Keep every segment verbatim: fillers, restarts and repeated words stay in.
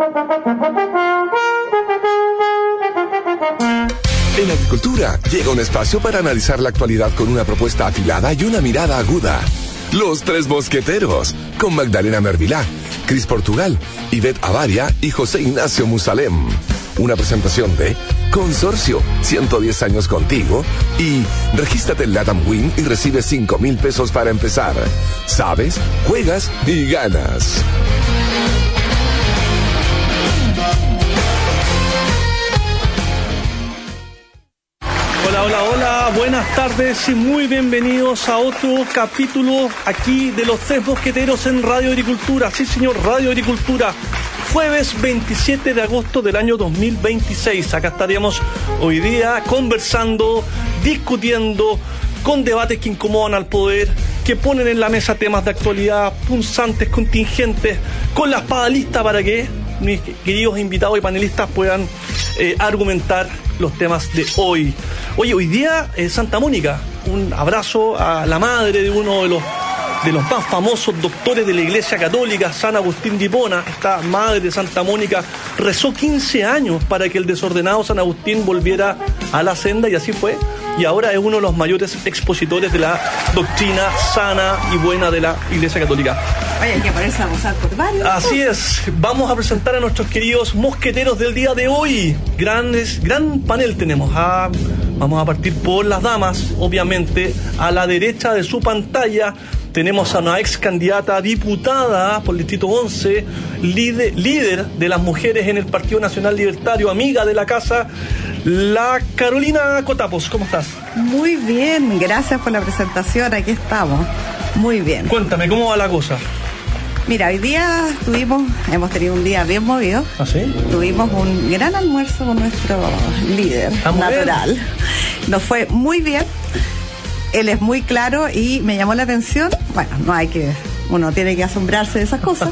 En Agricultura llega un espacio para analizar la actualidad con una propuesta afilada y una mirada aguda. Los Tres Mosqueteros, con Magdalena Mervilá, Cris Portugal, Ivette Avaria y José Ignacio Musalem. Una presentación de Consorcio, ciento diez años contigo, y regístrate en Latam Win y recibe cinco mil pesos para empezar. Sabes, juegas y ganas. Hola, hola, hola, buenas tardes y muy bienvenidos a otro capítulo aquí de Los Tres Mosqueteros en Radio Agricultura. Sí, señor, Radio Agricultura. Jueves veintisiete de agosto del año dos mil veintiséis. Acá estaríamos hoy día conversando, discutiendo, con debates que incomodan al poder, que ponen en la mesa temas de actualidad punzantes, contingentes, con la espada lista para que mis queridos invitados y panelistas puedan eh, argumentar los temas de hoy. Oye, hoy día eh, Santa Mónica, un abrazo a la madre de uno de los de los más famosos doctores de la Iglesia Católica, San Agustín de Hipona. Esta madre de Santa Mónica rezó quince años para que el desordenado San Agustín volviera a la senda, y así fue. Y ahora es uno de los mayores expositores de la doctrina sana y buena de la Iglesia Católica. Oye, hay que ponerse a gozar por varios. Así es. Vamos a presentar a nuestros queridos mosqueteros del día de hoy. Grandes, gran panel tenemos. Ah, vamos a partir por las damas, obviamente. A la derecha de su pantalla tenemos a una ex candidata a diputada por el Distrito once, líder, líder de las mujeres en el Partido Nacional Libertario, amiga de la casa, la Carolina Cotapos. ¿Cómo estás? Muy bien, gracias por la presentación, aquí estamos. Muy bien. Cuéntame, ¿cómo va la cosa? Mira, hoy día tuvimos, hemos tenido un día bien movido. ¿Ah, sí? Tuvimos un gran almuerzo con nuestro líder ¿Ah, natural. Bien? Nos fue muy bien. Él es muy claro y me llamó la atención. Bueno, no hay que, uno tiene que asombrarse de esas cosas,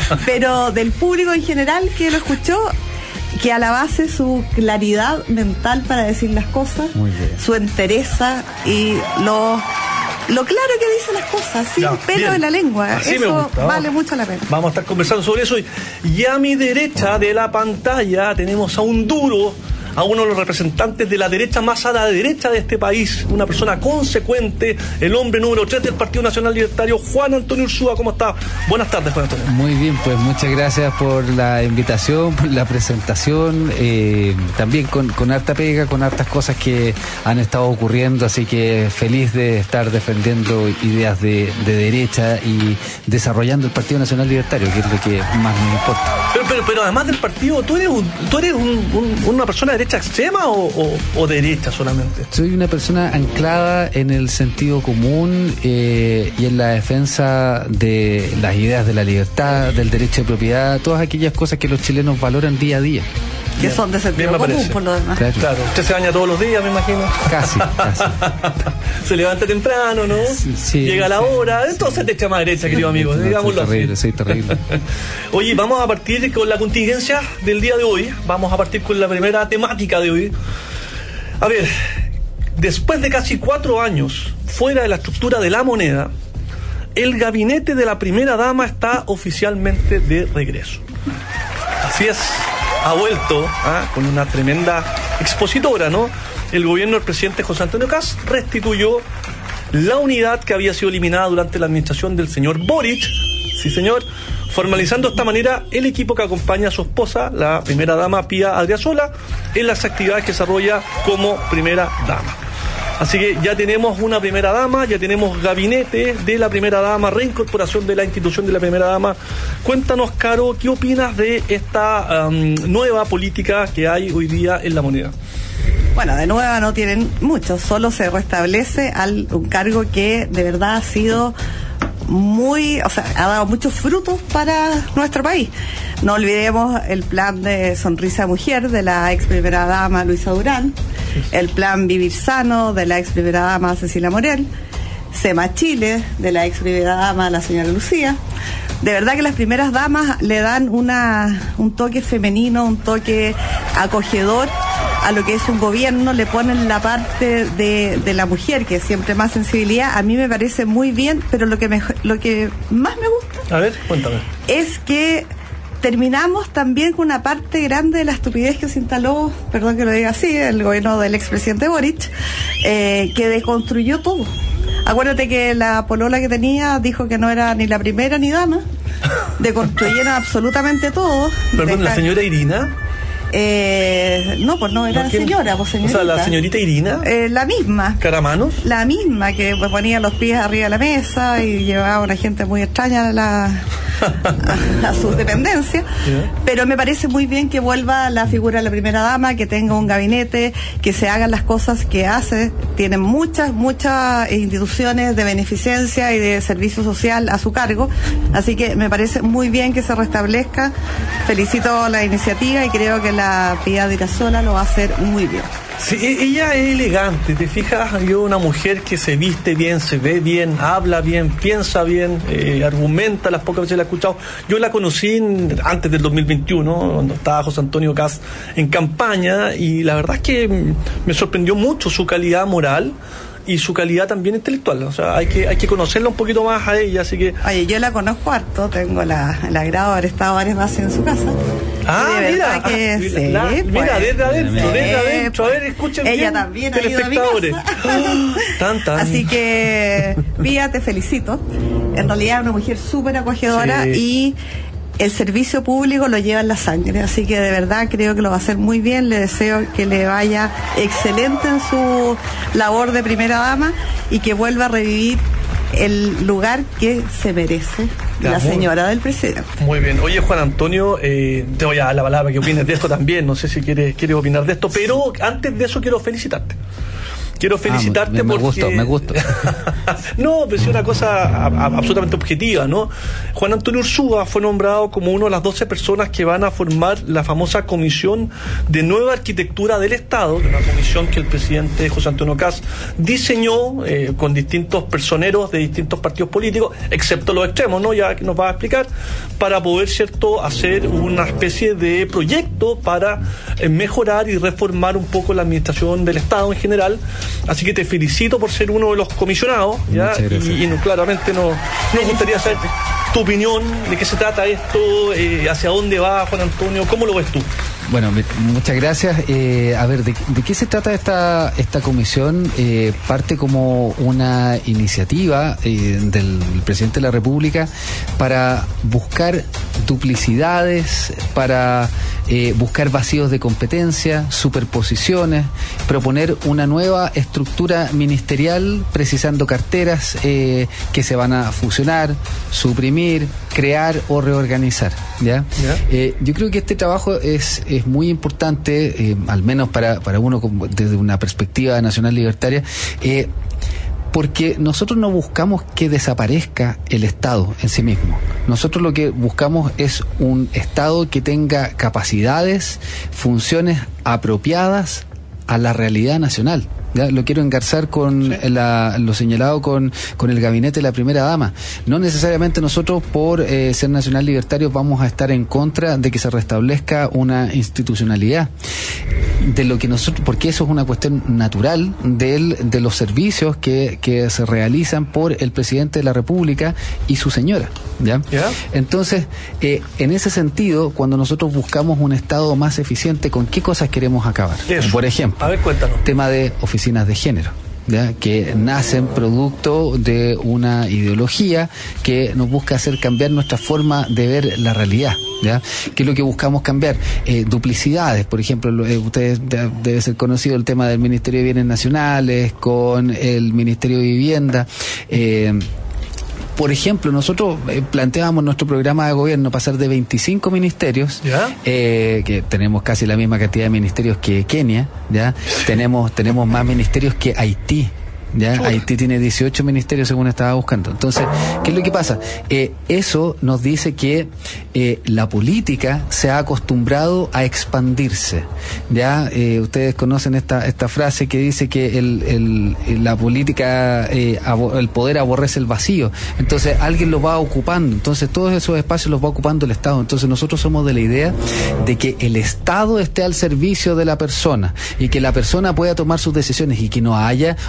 pero del público en general que lo escuchó, que a la base su claridad mental para decir las cosas, su entereza y lo, lo claro que dice las cosas, sin ya, pelo bien. En la lengua. Así eso vale mucho la pena. Vamos a estar conversando sobre eso. Y a mi derecha de la pantalla tenemos a un duro, a uno de los representantes de la derecha más a la derecha de este país, una persona consecuente, el hombre número tres del Partido Nacional Libertario, Juan Antonio Ursúa. ¿Cómo está? Buenas tardes, Juan Antonio. Muy bien, pues muchas gracias por la invitación, por la presentación, eh, también con, con harta pega, con hartas cosas que han estado ocurriendo, así que feliz de estar defendiendo ideas de, de derecha y desarrollando el Partido Nacional Libertario, que es lo que más me importa. Pero, pero, pero además del partido, ¿tú eres, un, tú eres un, un, una persona de derecha extrema o, o, o derecha solamente? Soy una persona anclada en el sentido común eh, y en la defensa de las ideas de la libertad, del derecho de propiedad, todas aquellas cosas que los chilenos valoran día a día. Que bien, son de sentido común, por lo demás. Claro. claro. Usted se baña todos los días, me imagino. Casi, casi. Se levanta temprano, ¿no? Sí, sí, Llega a la sí, hora. Entonces sí. Te echa más derecha, querido amigo. No, digámoslo. Soy terrible, soy terrible. Oye, vamos a partir con la contingencia del día de hoy. Vamos a partir con la primera temática de hoy. A ver, después de casi cuatro años fuera de la estructura de la moneda, el gabinete de la primera dama está oficialmente de regreso. Así es. Ha vuelto ¿ah? con una tremenda expositora, ¿no? El gobierno del presidente José Antonio Kast restituyó la unidad que había sido eliminada durante la administración del señor Boric, sí señor, formalizando de esta manera el equipo que acompaña a su esposa, la primera dama Pía Adriasola, en las actividades que desarrolla como primera dama. Así que ya tenemos una primera dama, ya tenemos gabinete de la primera dama, reincorporación de la institución de la primera dama. Cuéntanos, Caro, ¿qué opinas de esta um, nueva política que hay hoy día en la moneda? Bueno, de nueva no tienen mucho, solo se restablece al, un cargo que de verdad ha sido muy, o sea, ha dado muchos frutos para nuestro país. No olvidemos el plan de Sonrisa Mujer de la ex primera dama Luisa Durán, el plan Vivir Sano de la ex primera dama Cecilia Morel, SEMA Chile de la ex primera dama la señora Lucía. De verdad que las primeras damas le dan una un toque femenino, un toque acogedor a lo que es un gobierno, le ponen la parte de, de la mujer, que es siempre más sensibilidad. A mí me parece muy bien, pero lo que me, lo que más me gusta a ver, cuéntame. es que terminamos también con una parte grande de la estupidez que se instaló, perdón que lo diga así, el gobierno del expresidente Boric, eh, que deconstruyó todo. Acuérdate que la polola que tenía dijo que no era ni la primera ni dama, deconstruyeron absolutamente todo. Perdón, Deja... ¿la señora Irina? Eh, no, pues no, era la señora, pues señorita. O sea, la señorita Irina. Eh, la misma. ¿Caramanos? La misma, que pues, ponía los pies arriba de la mesa y llevaba a una gente muy extraña a, la, a, a sus dependencias. Yeah. Pero me parece muy bien que vuelva la figura de la primera dama, que tenga un gabinete, que se hagan las cosas que hace. Tienen muchas, muchas instituciones de beneficencia y de servicio social a su cargo. Así que me parece muy bien que se restablezca. Felicito la iniciativa y creo que la Piedad Irasola lo va a hacer muy bien. Sí, ella es elegante, te fijas, yo una mujer que se viste bien, se ve bien, habla bien, piensa bien, eh, argumenta las pocas veces la he escuchado. Yo la conocí en, antes del dos mil veintiuno, cuando estaba José Antonio Kast en campaña, y la verdad es que me sorprendió mucho su calidad moral y su calidad también intelectual. O sea, hay que hay que conocerla un poquito más a ella, así que... Oye, yo la conozco harto, tengo la, el agrado de haber estado varias veces en su casa. Ah, mira, que, ah, sí, la, pues, mira, desde adentro, desde adentro, a ver, escuchen ella bien, también telespectadores. Oh, tan, tan. Así que, Pía, te felicito. En realidad, una mujer súper acogedora, sí. Y el servicio público lo lleva en la sangre, así que de verdad creo que lo va a hacer muy bien. Le deseo que le vaya excelente en su labor de primera dama y que vuelva a revivir el lugar que se merece la muy, señora del presidente. Muy bien. Oye, Juan Antonio, eh, te voy a dar la palabra que opines de esto también. No sé si quieres, quieres opinar de esto, pero antes de eso quiero felicitarte. Quiero felicitarte ah, me, me porque... Me gustó, me gustó. No, pero es una cosa a, a, absolutamente objetiva, ¿no? Juan Antonio Ursúa fue nombrado como una de las doce personas que van a formar la famosa Comisión de Nueva Arquitectura del Estado, una comisión que el presidente José Antonio Kast diseñó eh, con distintos personeros de distintos partidos políticos, excepto los extremos, ¿no? Ya que nos va a explicar, para poder, ¿cierto?, hacer una especie de proyecto para eh, mejorar y reformar un poco la administración del Estado en general. Así que te felicito por ser uno de los comisionados, ¿ya? Y, y no, claramente no, nos gustaría saber tu opinión, de qué se trata esto, eh, hacia dónde va, Juan Antonio, ¿cómo lo ves tú? Bueno, muchas gracias. Eh, a ver, ¿de, de qué se trata esta esta comisión? Eh, parte como una iniciativa eh, del presidente de la República para buscar duplicidades, para eh, buscar vacíos de competencia, superposiciones, proponer una nueva estructura ministerial, precisando carteras eh, que se van a fusionar, suprimir, crear o reorganizar, ¿ya? ¿Ya? Eh, yo creo que este trabajo es, es muy importante, eh, al menos para, para uno como, desde una perspectiva nacional libertaria, eh, porque nosotros no buscamos que desaparezca el Estado en sí mismo. Nosotros lo que buscamos es un Estado que tenga capacidades, funciones apropiadas a la realidad nacional. Ya, lo quiero engarzar con sí. la, lo señalado con, con el gabinete de la primera dama. No necesariamente nosotros, por eh, ser nacional libertarios, vamos a estar en contra de que se restablezca una institucionalidad de lo que nosotros, porque eso es una cuestión natural del, de los servicios que, que se realizan por el presidente de la República y su señora, ¿ya? ¿Ya? Entonces, eh, en ese sentido, cuando nosotros buscamos un Estado más eficiente, ¿con qué cosas queremos acabar? Eso. Por ejemplo, a ver, cuéntanos. Tema de oficinas de género, ¿ya? Que nacen producto de una ideología que nos busca hacer cambiar nuestra forma de ver la realidad, ¿ya? ¿Qué es lo que buscamos cambiar? Eh, duplicidades, por ejemplo, eh, ustedes de, debe ser conocido el tema del Ministerio de Bienes Nacionales con el Ministerio de Vivienda. Eh, Por ejemplo, nosotros eh, planteábamos nuestro programa de gobierno pasar de veinticinco ministerios, eh, que tenemos casi la misma cantidad de ministerios que Kenia, ya tenemos tenemos más ministerios que Haití. ¿Ya? Chula. Haití tiene dieciocho ministerios según estaba buscando. Entonces, ¿qué es lo que pasa? Eh, eso nos dice que eh, la política se ha acostumbrado a expandirse. Ya eh, ustedes conocen esta esta frase que dice que el, el, la política, eh, abo- el poder aborrece el vacío. Entonces, alguien lo va ocupando. Entonces, todos esos espacios los va ocupando el Estado. Entonces, nosotros somos de la idea de que el Estado esté al servicio de la persona y que la persona pueda tomar sus decisiones y que no haya un Estado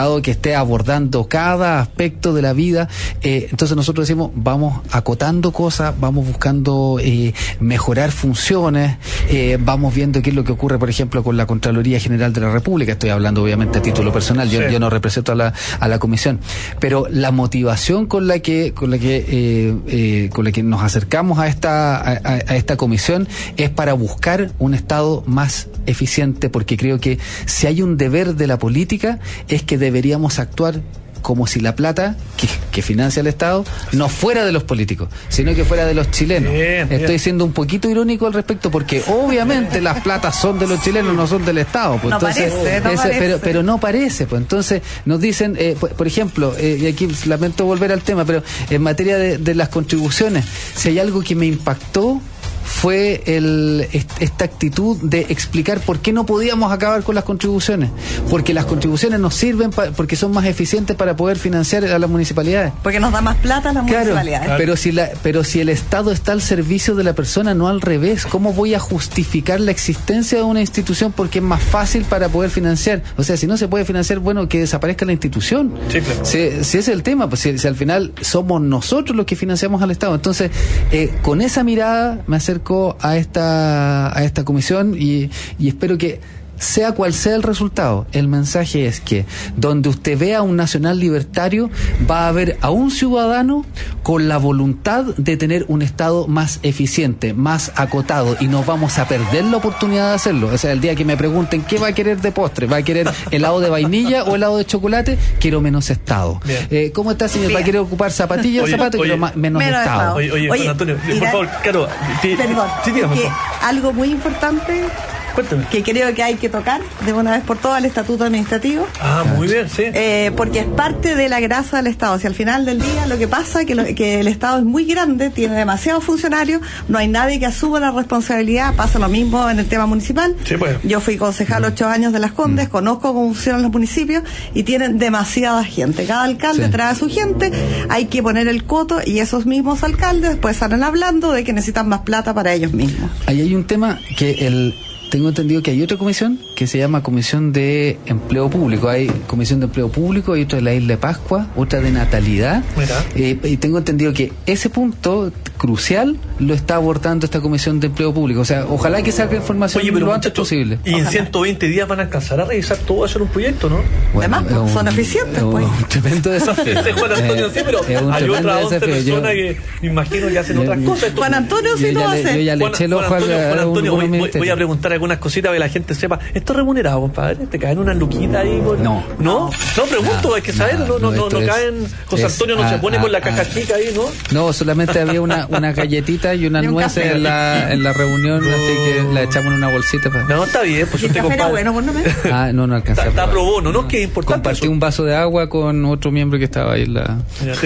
Estado que esté abordando cada aspecto de la vida. Eh, entonces nosotros decimos, vamos acotando cosas, vamos buscando eh, mejorar funciones, eh, vamos viendo qué es lo que ocurre, por ejemplo, con la Contraloría General de la República. Estoy hablando obviamente a título personal, yo, sí. yo no represento a la, a la comisión, pero la motivación con la que, con la que, eh, eh, con la que nos acercamos a esta, a, a esta comisión es para buscar un Estado más eficiente, porque creo que si hay un deber de la política es que deberíamos actuar como si la plata que, que financia el Estado no fuera de los políticos, sino que fuera de los chilenos. Bien, bien. Estoy siendo un poquito irónico al respecto, porque obviamente las platas son de los chilenos, no son del Estado. Pues, no entonces, parece, no ese, parece. Pero, pero no parece. Pues entonces nos dicen, eh, por, por ejemplo, eh, y aquí lamento volver al tema, pero en materia de, de las contribuciones, si hay algo que me impactó, fue el, esta actitud de explicar por qué no podíamos acabar con las contribuciones, porque las contribuciones nos sirven pa, porque son más eficientes para poder financiar a las municipalidades, porque nos da más plata a las claro, municipalidades. Pero si la, pero si el Estado está al servicio de la persona, no al revés, ¿cómo voy a justificar la existencia de una institución porque es más fácil para poder financiar? O sea, si no se puede financiar, bueno, que desaparezca la institución. Sí, claro. Si, si ese es el tema, pues si, si al final somos nosotros los que financiamos al Estado. Entonces, eh, con esa mirada me acerco a esta a esta comisión y, y espero que sea cual sea el resultado, el mensaje es que donde usted vea a un nacional libertario, va a haber a un ciudadano con la voluntad de tener un Estado más eficiente, más acotado, y no vamos a perder la oportunidad de hacerlo. O sea, el día que me pregunten qué va a querer de postre, ¿va a querer helado de vainilla o helado de chocolate? Quiero menos Estado. Eh, ¿Cómo está, señor? Bien. ¿Va a querer ocupar zapatillas o zapatos? Quiero más, menos, menos Estado. Estado. Oye, oye, oye, Juan Antonio, mira, por favor, claro. Te, perdón, sí, dígame, que algo muy importante... Cuéntame. Que creo que hay que tocar de una vez por todas el estatuto administrativo. Ah, muy bien, sí. Eh, porque es parte de la grasa del Estado. Si al final del día lo que pasa es que, lo, que el Estado es muy grande, tiene demasiados funcionarios, no hay nadie que asuma la responsabilidad. Pasa lo mismo en el tema municipal. Sí, pues. Yo fui concejal ocho años de Las Condes, conozco cómo funcionan los municipios y tienen demasiada gente. Cada alcalde sí. trae a su gente, hay que poner el coto y esos mismos alcaldes después salen hablando de que necesitan más plata para ellos mismos. Ahí hay un tema que el... Tengo entendido que hay otra comisión que se llama Comisión de Empleo Público. Hay Comisión de Empleo Público, hay otra de la Isla de Pascua, otra de Natalidad. Eh, y tengo entendido que ese punto crucial lo está abordando esta Comisión de Empleo Público. O sea, ojalá que salga información Oye, pero lo antes posible. Y ojalá. En ciento veinte días van a alcanzar a revisar todo, hacer un proyecto, ¿no? Bueno, además, un, son eficientes, pues. Un tremendo desafío. Juan Antonio, sí, pero hay otras once personas que me imagino que hacen yo, otras cosas. Juan Antonio sí lo hace. Yo ya le eché el ojo Juan Antonio, a un, voy, voy a preguntar algunas cositas para que la gente sepa. ¿Esto es remunerado, compadre? ¿Te caen unas luquitas ahí? Por... No. ¿No? No, pregunto, no, hay que saber. No, no, no, no, no caen. José Antonio no se pone con la caja chica ahí, ¿no? No, solamente había una, una galletita y unas nueces en la, en la reunión, no. Así que la echamos en una bolsita. Para... No, está bien, pues usted compadre. Bueno, pues no me... Ah, no, no alcanzé. Está pro bono, ¿no? Que es importante. Compartí eso. un vaso de agua con otro miembro que estaba ahí en la...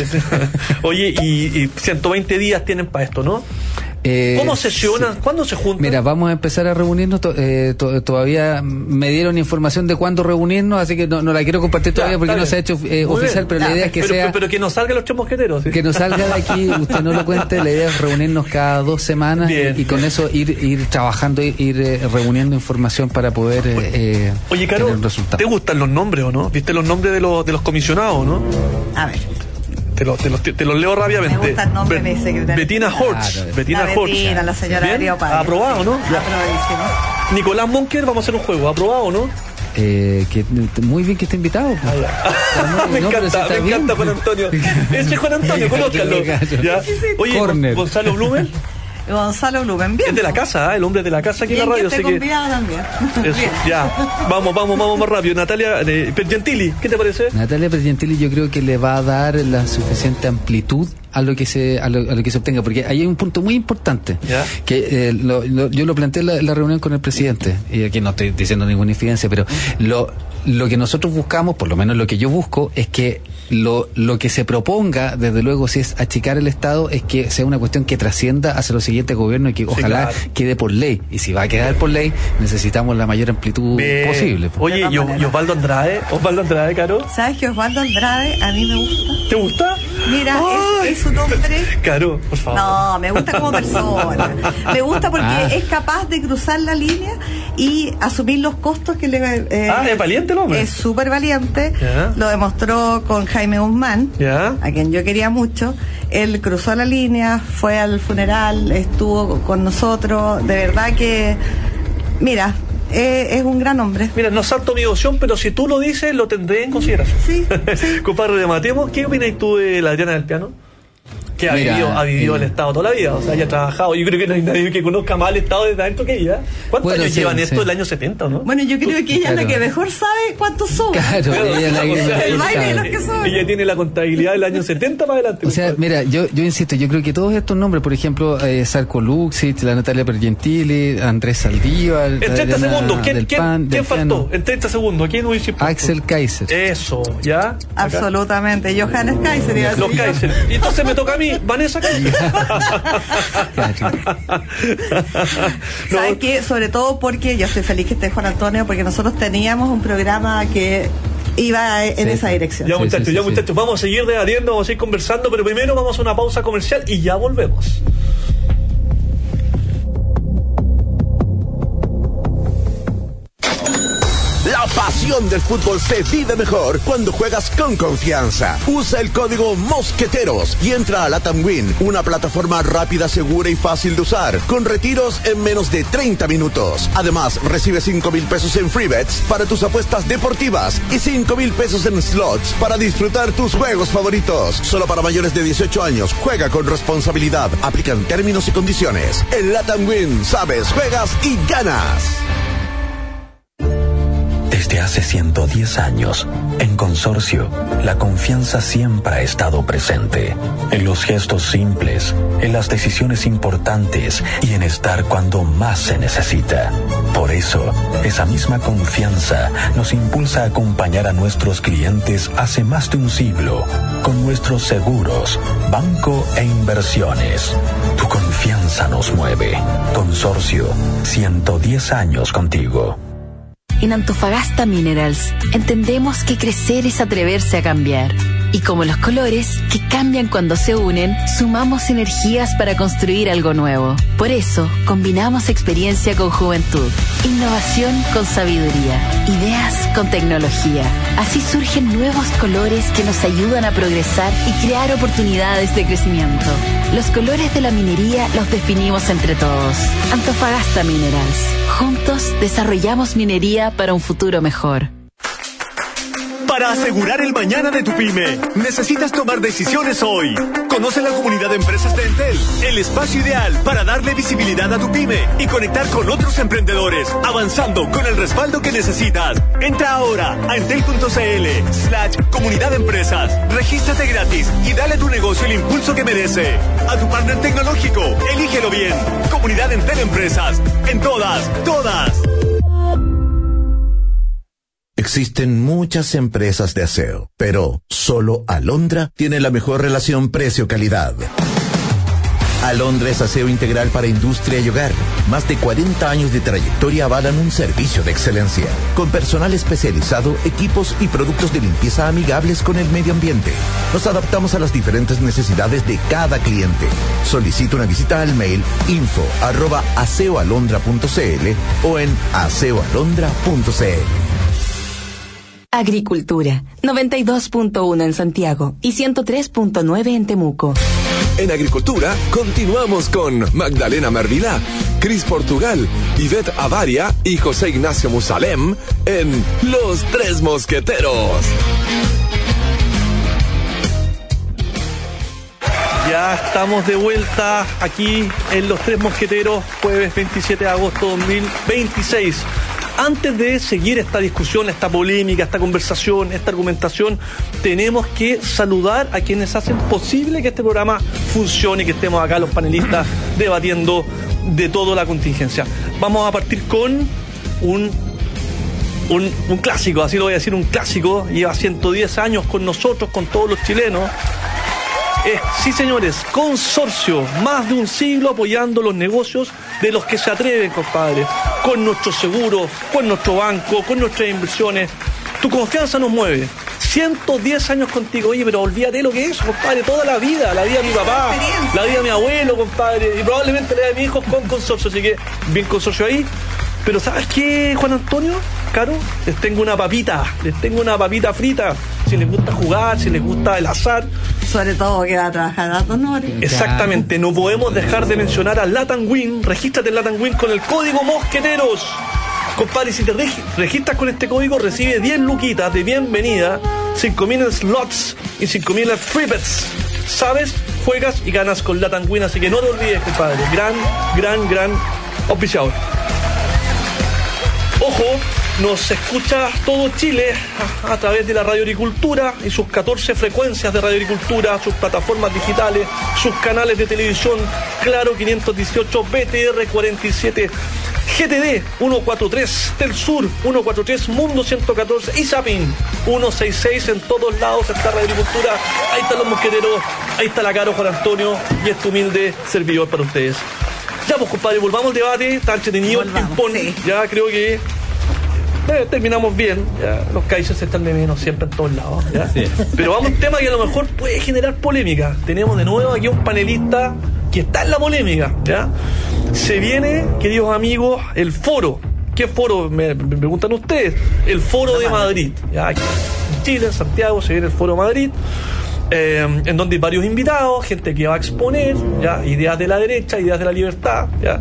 Oye, y, y ciento veinte días tienen para esto, ¿no? Eh, ¿Cómo sesionan? Sí. ¿Cuándo se juntan? Mira, vamos a empezar a reunirnos. To, eh, to, todavía me dieron información de cuándo reunirnos, así que no, no la quiero compartir todavía ya, porque no se ha hecho eh, oficial, pero ya, la idea es que pero, sea... Pero, pero que nos salgan los tres mosqueteros. ¿Sí? Que nos salga de aquí, usted no lo cuente, la idea es reunirnos cada dos semanas y, y con eso ir ir trabajando, ir, ir eh, reuniendo información para poder eh, Oye, Caro, tener resultados. ¿Te gustan los nombres o no? ¿Viste los nombres de los, de los comisionados, no? A ver. Te los, te, los, te los leo rápidamente. Me gusta el nombre de mi secretaria. Bettina Horch. Claro, Bettina la Horch. Bettina, la señora Darío Padre. Aprobado, ¿no? Aprobadísimo. Nicolás Monker, vamos a hacer un juego. ¿Aprobado, no? Eh, que muy bien que esté invitado. Pues. Ah, me no, encanta, me bien. encanta Juan Antonio. Ese es Juan Antonio, conózcalo. Oye, Corner. Gonzalo Blumen. Gonzalo Blumen, bien. Es de la casa, ¿eh? El hombre de la casa aquí bien en la radio. Que esté convidado también. Eso, ya, vamos, vamos, vamos más rápido. Natalia eh, Pergentili, ¿qué te parece? Natalia Pergentili yo creo que le va a dar la suficiente amplitud a lo que se a lo, a lo que se obtenga, porque ahí hay un punto muy importante ¿ya? que eh, lo, lo, yo lo planteé en la, la reunión con el presidente, y aquí no estoy diciendo ninguna infidencia, pero lo lo que nosotros buscamos, por lo menos lo que yo busco, es que lo, lo que se proponga, desde luego, si es achicar el Estado, es que sea una cuestión que trascienda hacia los siguientes gobiernos y que sí, ojalá claro. quede por ley. Y si va a quedar por ley, necesitamos la mayor amplitud Bien. posible. Oye, y, y Osvaldo Andrade, Osvaldo Andrade, Caro. ¿Sabes que Osvaldo Andrade a mí me gusta? ¿Te gusta? Mira, es, es un hombre... Caro, por favor. No, me gusta como persona. Me gusta porque ah. es capaz de cruzar la línea y asumir los costos que le... Eh, ah, es valiente. valiente el hombre. Es súper valiente. Ya. Lo demostró con Jaime Guzmán, Ya. a quien yo quería mucho. Él cruzó la línea, fue al funeral, estuvo con nosotros. De verdad que, mira, eh, es un gran hombre. Mira, no salto mi devoción, pero si tú lo dices, lo tendré en consideración. Sí, sí. Compadre, rematemos. ¿Qué opinas tú de la Adriana del Piano? Que ha Mira, vivido, ha vivido eh, el Estado toda la vida, o sea, ella ha trabajado. Yo creo que no hay nadie que conozca más el Estado desde adentro que ella. ¿Cuántos Bueno, años sí, llevan sí. esto del año setenta, no? Bueno, yo creo que ella es la Claro. que mejor sabe cuántos son. Claro, Pero, ella es la o que sea, mejor el baile de los sabe. que son. Ella tiene la contabilidad del año setenta para adelante. O sea, compadre. mira, yo, yo insisto, yo creo que todos estos nombres, por ejemplo, eh, Sarko Luxich, la Natalia Pergentili, Andrés Saldívar, En treinta Adriana segundos, ¿quién, del quién, Pan, ¿quién del faltó? Piano, En treinta segundos, ¿quién hubiese puesto? Axel Kaiser. Eso, ¿ya? Acá. Absolutamente. Johannes Kaiser. iba a Los decir yo. Kaiser. Y entonces me toca a mí, Vanessa Kaiser. Claro. ¿Sabes qué? Sobre todo porque yo estoy feliz que esté Juan Antonio, porque nosotros teníamos un programa que iba en Sí, esa sí. dirección. Ya Sí, muchachos, sí, ya sí, muchachos, vamos a seguir debatiendo, vamos a seguir conversando, pero primero vamos a una pausa comercial y ya volvemos. La pasión del fútbol se vive mejor cuando juegas con confianza. Usa el código Mosqueteros y entra a Latam Win, una plataforma rápida, segura y fácil de usar, con retiros en menos de treinta minutos. Además, recibe cinco mil pesos en free bets para tus apuestas deportivas y cinco mil pesos en slots para disfrutar tus juegos favoritos. Solo para mayores de dieciocho años. Juega con responsabilidad. Aplican términos y condiciones. En Latam Win, sabes, juegas y ganas. Desde hace ciento diez años, en Consorcio, la confianza siempre ha estado presente. En los gestos simples, en las decisiones importantes y en estar cuando más se necesita. Por eso, esa misma confianza nos impulsa a acompañar a nuestros clientes hace más de un siglo, con nuestros seguros, banco e inversiones. Tu confianza nos mueve. Consorcio, ciento diez años contigo. En Antofagasta Minerals entendemos que crecer es atreverse a cambiar. Y como los colores, que cambian cuando se unen, sumamos energías para construir algo nuevo. Por eso, combinamos experiencia con juventud, innovación con sabiduría, ideas con tecnología. Así surgen nuevos colores que nos ayudan a progresar y crear oportunidades de crecimiento. Los colores de la minería los definimos entre todos. Antofagasta Minerals. Juntos desarrollamos minería para un futuro mejor. Para asegurar el mañana de tu pyme, necesitas tomar decisiones hoy. Conoce la comunidad de empresas de Entel, el espacio ideal para darle visibilidad a tu pyme y conectar con otros emprendedores, avanzando con el respaldo que necesitas. Entra ahora a entel.cl slash comunidad de empresas. Regístrate gratis y dale a tu negocio el impulso que merece. A tu partner tecnológico, elígelo bien. Comunidad Entel Empresas. En todas, todas. Existen muchas empresas de aseo, pero solo Alondra tiene la mejor relación precio-calidad. Alondra es aseo integral para industria y hogar. Más de cuarenta años de trayectoria avalan un servicio de excelencia, con personal especializado, equipos y productos de limpieza amigables con el medio ambiente. Nos adaptamos a las diferentes necesidades de cada cliente. Solicita una visita al mail info arroba aseoalondra punto cl o en aseoalondra punto cl. Agricultura, noventa y dos punto uno en Santiago y ciento tres punto nueve en Temuco. En Agricultura continuamos con Magdalena Mervilá, Cris Portugal, Ivette Avaria y José Ignacio Musalem en Los Tres Mosqueteros. Ya estamos de vuelta aquí en Los Tres Mosqueteros, jueves veintisiete de agosto de dos mil veintiséis. Antes de seguir esta discusión, esta polémica, esta conversación, esta argumentación, tenemos que saludar a quienes hacen posible que este programa funcione y que estemos acá los panelistas debatiendo de toda la contingencia. Vamos a partir con un, un, un clásico, así lo voy a decir, un clásico. Lleva ciento diez años con nosotros, con todos los chilenos. Eh, sí, señores, Consorcio, más de un siglo apoyando los negocios de los que se atreven, compadre, con nuestros seguros, con nuestro banco, con nuestras inversiones. Tu confianza nos mueve. ciento diez años contigo, oye, pero olvídate lo que es, compadre, toda la vida, la vida de mi papá, la vida de mi abuelo, compadre, y probablemente la vida de mi hijo con Consorcio, así que bien Consorcio ahí. Pero ¿sabes qué, Juan Antonio? Caro, les tengo una papita, les tengo una papita frita. Si les gusta jugar, si les gusta el azar. Sobre todo que va a trabajar a honores. Exactamente, no podemos dejar de mencionar a Latam Win. Regístrate en Latam Win con el código Mosqueteros. Compadre, si te reg- registras con este código, recibes diez luquitas de bienvenida, cinco mil slots y cinco mil free bets. ¿Sabes? Juegas y ganas con Latam Win, así que no te olvides, compadre. Gran, gran, gran auspiciador. Ojo, nos escucha todo Chile a, a través de la Radio Agricultura y sus catorce frecuencias de Radio Agricultura, sus plataformas digitales, sus canales de televisión, Claro quinientos dieciocho, B T R cuarenta y siete, G T D ciento cuarenta y tres, Telsur ciento cuarenta y tres, Mundo ciento catorce y Zapping ciento sesenta y seis. En todos lados está Radio Agricultura. Ahí están los mosqueteros, ahí está la Caro, Juan Antonio y este humilde servidor para ustedes. Ya pues, compadre, volvamos al debate. Está entretenido el ping-pong. Sí. Ya creo que eh, terminamos bien. Ya, los Kaisers están de menos siempre en todos lados. ¿Ya? Sí. Pero vamos a un tema que a lo mejor puede generar polémica. Tenemos de nuevo aquí un panelista que está en la polémica. ¿Ya? Se viene, queridos amigos, el foro. ¿Qué foro? Me, me preguntan ustedes. El foro de Madrid. ¿Ya? Aquí en Chile, en Santiago, se viene el foro Madrid. Eh, en donde hay varios invitados, gente que va a exponer ya ideas de la derecha, ideas de la libertad, ya.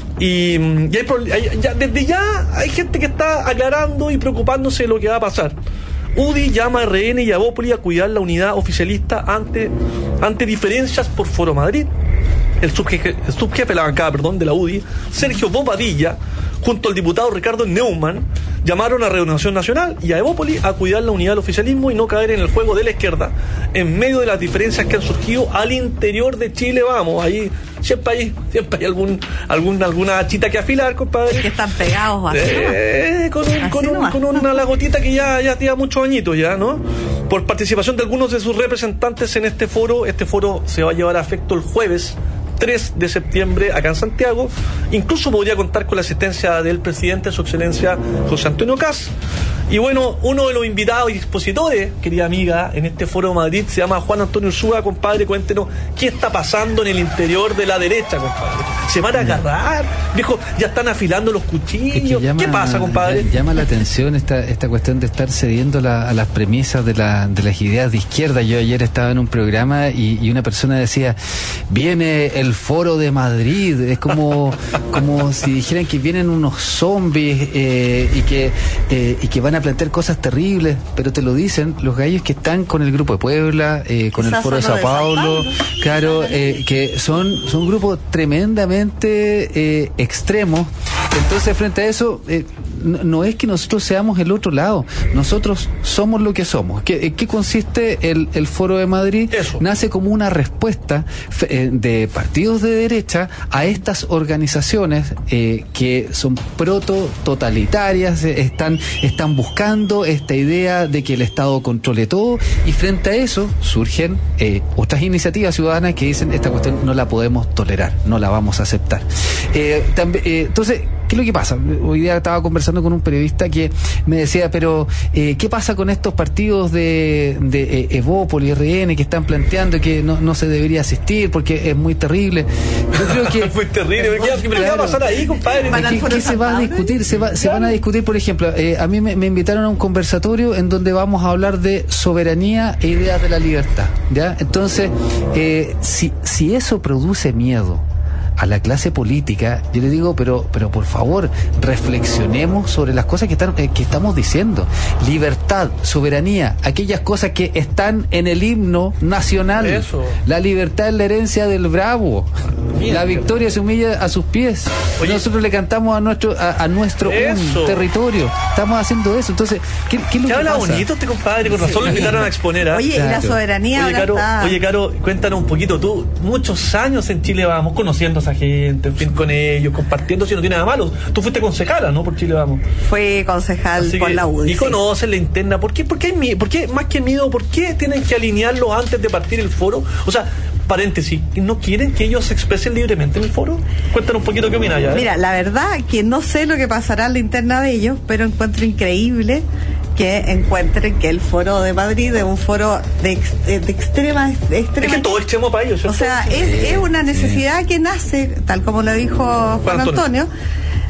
Y, y hay, hay, ya, desde ya hay gente que está aclarando y preocupándose de lo que va a pasar. U D I llama a R N y a Evópoli a cuidar la unidad oficialista ante, ante diferencias por Foro Madrid. El subjefe, el subjefe de la bancada, perdón, de la U D I, Sergio Bobadilla, junto al diputado Ricardo Neumann, llamaron a Renovación Nacional y a Evópoli a cuidar la unidad del oficialismo y no caer en el juego de la izquierda en medio de las diferencias que han surgido al interior de Chile. Vamos, ahí siempre hay, siempre hay algún, algún, alguna chita que afilar, compadre. Que están pegados así, eh, con, un, con, un, con una lagotita que ya, ya tiene muchos añitos ya, ¿no? Por participación de algunos de sus representantes en este foro. Este foro se va a llevar a efecto el jueves tres de septiembre acá en Santiago. Incluso podría contar con la asistencia del presidente, su excelencia José Antonio Kast. Y bueno, uno de los invitados y expositores, querida amiga, en este foro de Madrid se llama Juan Antonio Ursúa. Compadre, cuéntenos qué está pasando en el interior de la derecha, compadre. ¿Se van a agarrar? Viejo, ya están afilando los cuchillos. Es que llama, ¿qué pasa, compadre? Llama la atención esta esta cuestión de estar cediendo la, a las premisas de, la, de las ideas de izquierda. Yo ayer estaba en un programa y, y una persona decía, viene el foro de Madrid. Es como, como si dijeran que vienen unos zombies eh, y que eh, y que van a plantear cosas terribles, pero te lo dicen los gallos que están con el Grupo de Puebla, eh, con el Foro de Sao Paulo, claro, eh, que son, son grupos tremendamente eh, extremos. Entonces, frente a eso, eh, no, no es que nosotros seamos el otro lado, nosotros somos lo que somos. ¿Qué, qué consiste el, el Foro de Madrid? Eso. Nace como una respuesta eh, de partidos de derecha a estas organizaciones eh, que son proto-totalitarias, eh, están, están buscando esta idea de que el Estado controle todo, y frente a eso surgen eh, otras iniciativas ciudadanas que dicen esta cuestión no la podemos tolerar, no la vamos a aceptar. Eh, también, eh, entonces, ¿qué es lo que pasa? Hoy día estaba conversando con un periodista que me decía, pero eh, ¿qué pasa con estos partidos de, de eh, Evópoli, R N, que están planteando que no, no se debería asistir porque es muy terrible? Yo creo que es muy terrible. ¿Qué, ¿qué va a pasar ahí, compadre? ¿Qué, qué se va a discutir? Se, va, se van a discutir, por ejemplo, eh, a mí me, me invitaron a un conversatorio en donde vamos a hablar de soberanía e ideas de la libertad, ¿ya? Entonces, eh, si, si eso produce miedo a la clase política, yo le digo, pero pero por favor, reflexionemos sobre las cosas que están eh, que estamos diciendo. Libertad, soberanía, aquellas cosas que están en el himno nacional. Eso. La libertad es la herencia del bravo. Mira, la victoria se humilla a sus pies. Oye, nosotros le cantamos a nuestro a, a nuestro un territorio. Estamos haciendo eso. Entonces, ¿qué, qué es lo que habla pasa? bonito este compadre, con razón sí. Lo invitaron a exponer. ¿eh? Oye, claro. Y la soberanía. Oye, Caro, está... oye, Caro, cuéntanos un poquito. Tú, muchos años en Chile Vamos, conociendo a esa gente, en fin, con ellos, compartiendo, si no tiene nada malo. Tú fuiste concejala, ¿no? Por Chile Vamos. Fui concejal Así por que, la U D I. Y conocen la interna. ¿Por qué, por qué, hay, por qué, más que miedo, por qué tienen que alinearlos antes de partir el foro? O sea, paréntesis, ¿no quieren que ellos se expresen libremente en el foro? Cuéntanos un poquito qué opinas ya. ¿eh? Mira, la verdad que no sé lo que pasará en la interna de ellos, pero encuentro increíble que encuentren que el foro de Madrid es un foro de, de, de extrema, de extrema... Es que todo extremo para ellos, ¿cierto? O sea, es, es una necesidad que nace, tal como lo dijo Juan Antonio,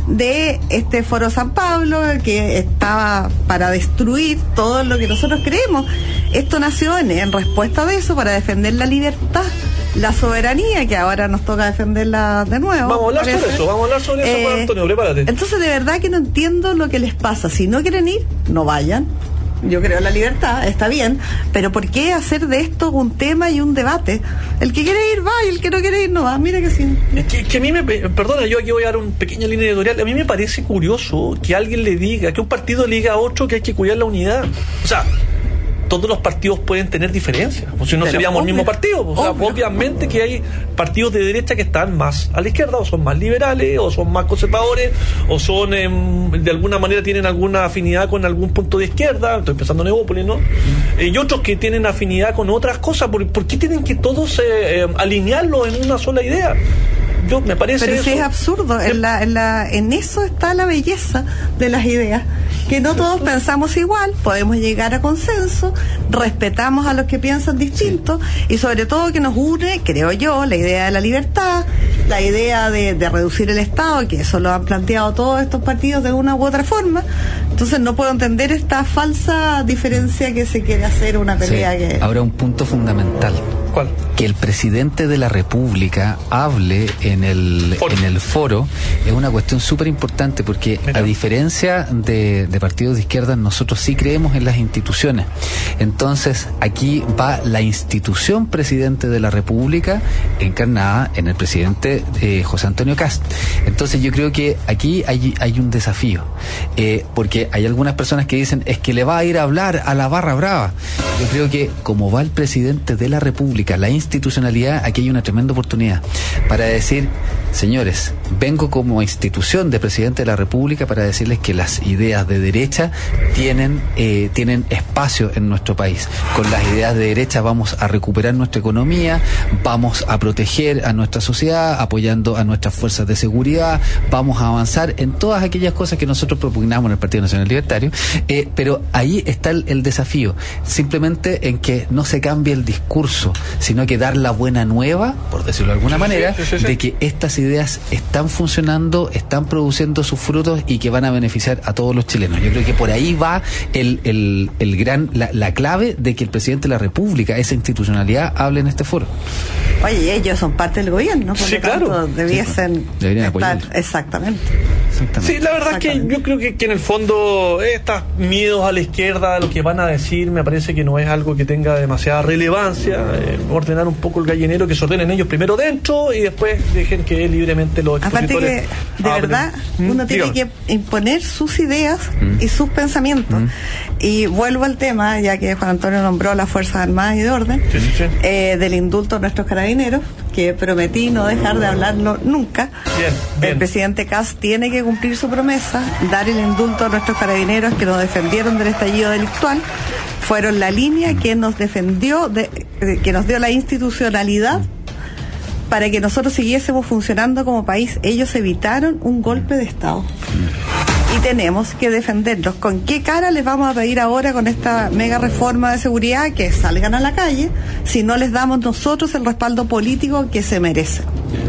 de este Foro San Pablo, que estaba para destruir todo lo que nosotros creemos. Esto nació en, en respuesta de eso, para defender la libertad, la soberanía, que ahora nos toca defenderla de nuevo. Vamos a hablar parece. sobre eso, vamos a hablar sobre eso, Eh, Juan Antonio, prepárate. Entonces, de verdad que no entiendo lo que les pasa. Si no quieren ir, no vayan. Yo creo en la libertad, está bien, pero ¿por qué hacer de esto un tema y un debate? El que quiere ir va y el que no quiere ir no va. Mira que sí. Es que, que a mí me, perdona, yo aquí voy a dar una pequeña línea editorial. A mí me parece curioso que alguien le diga, que un partido le diga a otro que hay que cuidar la unidad. O sea, todos los partidos pueden tener diferencias, o si no Pero seríamos obvio, el mismo partido. O sea, obvio. obviamente que hay partidos de derecha que están más a la izquierda, o son más liberales, o son más conservadores, o son eh, de alguna manera tienen alguna afinidad con algún punto de izquierda. Estoy pensando en Evópolis, ¿no? Eh, y otros que tienen afinidad con otras cosas. ¿Por, por qué tienen que todos eh, eh, alinearlos en una sola idea? Yo, me parece Pero eso. sí es absurdo, en, la, en, la, en eso está la belleza de las ideas, que no todos pensamos igual, podemos llegar a consenso, respetamos a los que piensan distinto, y sobre todo que nos une, creo yo, la idea de la libertad, la idea de, de reducir el Estado, que eso lo han planteado todos estos partidos de una u otra forma. Entonces no puedo entender esta falsa diferencia que se quiere hacer, una pelea Sí. que... Ahora, un punto fundamental. ¿Cuál? Que el presidente de la República hable en el Foro. en el foro es una cuestión súper importante, porque Mira. a diferencia de, de partidos de izquierda, nosotros sí creemos en las instituciones. Entonces aquí va la institución presidente de la República encarnada en el presidente eh, José Antonio Kast. Entonces yo creo que aquí hay, hay un desafío, eh, porque hay algunas personas que dicen es que le va a ir a hablar a la barra brava. Yo creo que como va el presidente de la República, la institucionalidad, aquí hay una tremenda oportunidad para decir, señores, vengo como institución de presidente de la República para decirles que las ideas de derecha tienen eh, tienen espacio en nuestro país. Con las ideas de derecha vamos a recuperar nuestra economía, vamos a proteger a nuestra sociedad, apoyando a nuestras fuerzas de seguridad, vamos a avanzar en todas aquellas cosas que nosotros propugnamos en el Partido Nacional Libertario, eh, pero ahí está el, el desafío, simplemente en que no se cambie el discurso, sino que dar la buena nueva, por decirlo de alguna Sí, manera, sí, sí, sí. de que estas ideas están funcionando, están produciendo sus frutos y que van a beneficiar a todos los chilenos. Yo creo que por ahí va el, el, el gran, la, la clave de que el presidente de la República, esa institucionalidad, hable en este foro. Oye, ellos son parte del gobierno, por Sí, lo tanto claro. debiesen Sí, deberían estar... apoyarlo. Exactamente. Exactamente. Sí, la verdad es que Exactamente. yo creo que, que en el fondo estos miedos a la izquierda, lo que van a decir, me parece que no es algo que tenga demasiada relevancia. Eh, ordenar un poco el gallinero, que se ordenen ellos primero dentro y después dejen que libremente los Aparte que, expositores de hablen. verdad, Mm, uno tiene dígame. que imponer sus ideas Mm. y sus pensamientos. Mm. Y vuelvo al tema, ya que Juan Antonio nombró las Fuerzas Armadas y de Orden, Sí, sí, sí. eh, del indulto a nuestros carabineros, que prometí no dejar de hablarlo nunca. Bien, bien. El presidente Kast tiene que cumplir su promesa, dar el indulto a nuestros carabineros que nos defendieron del estallido delictual. Fueron la línea que nos defendió, de, de- que nos dio la institucionalidad para que nosotros siguiésemos funcionando como país. Ellos evitaron un golpe de Estado. Y tenemos que defenderlos. ¿Con qué cara les vamos a pedir ahora con esta mega reforma de seguridad que salgan a la calle si no les damos nosotros el respaldo político que se merecen?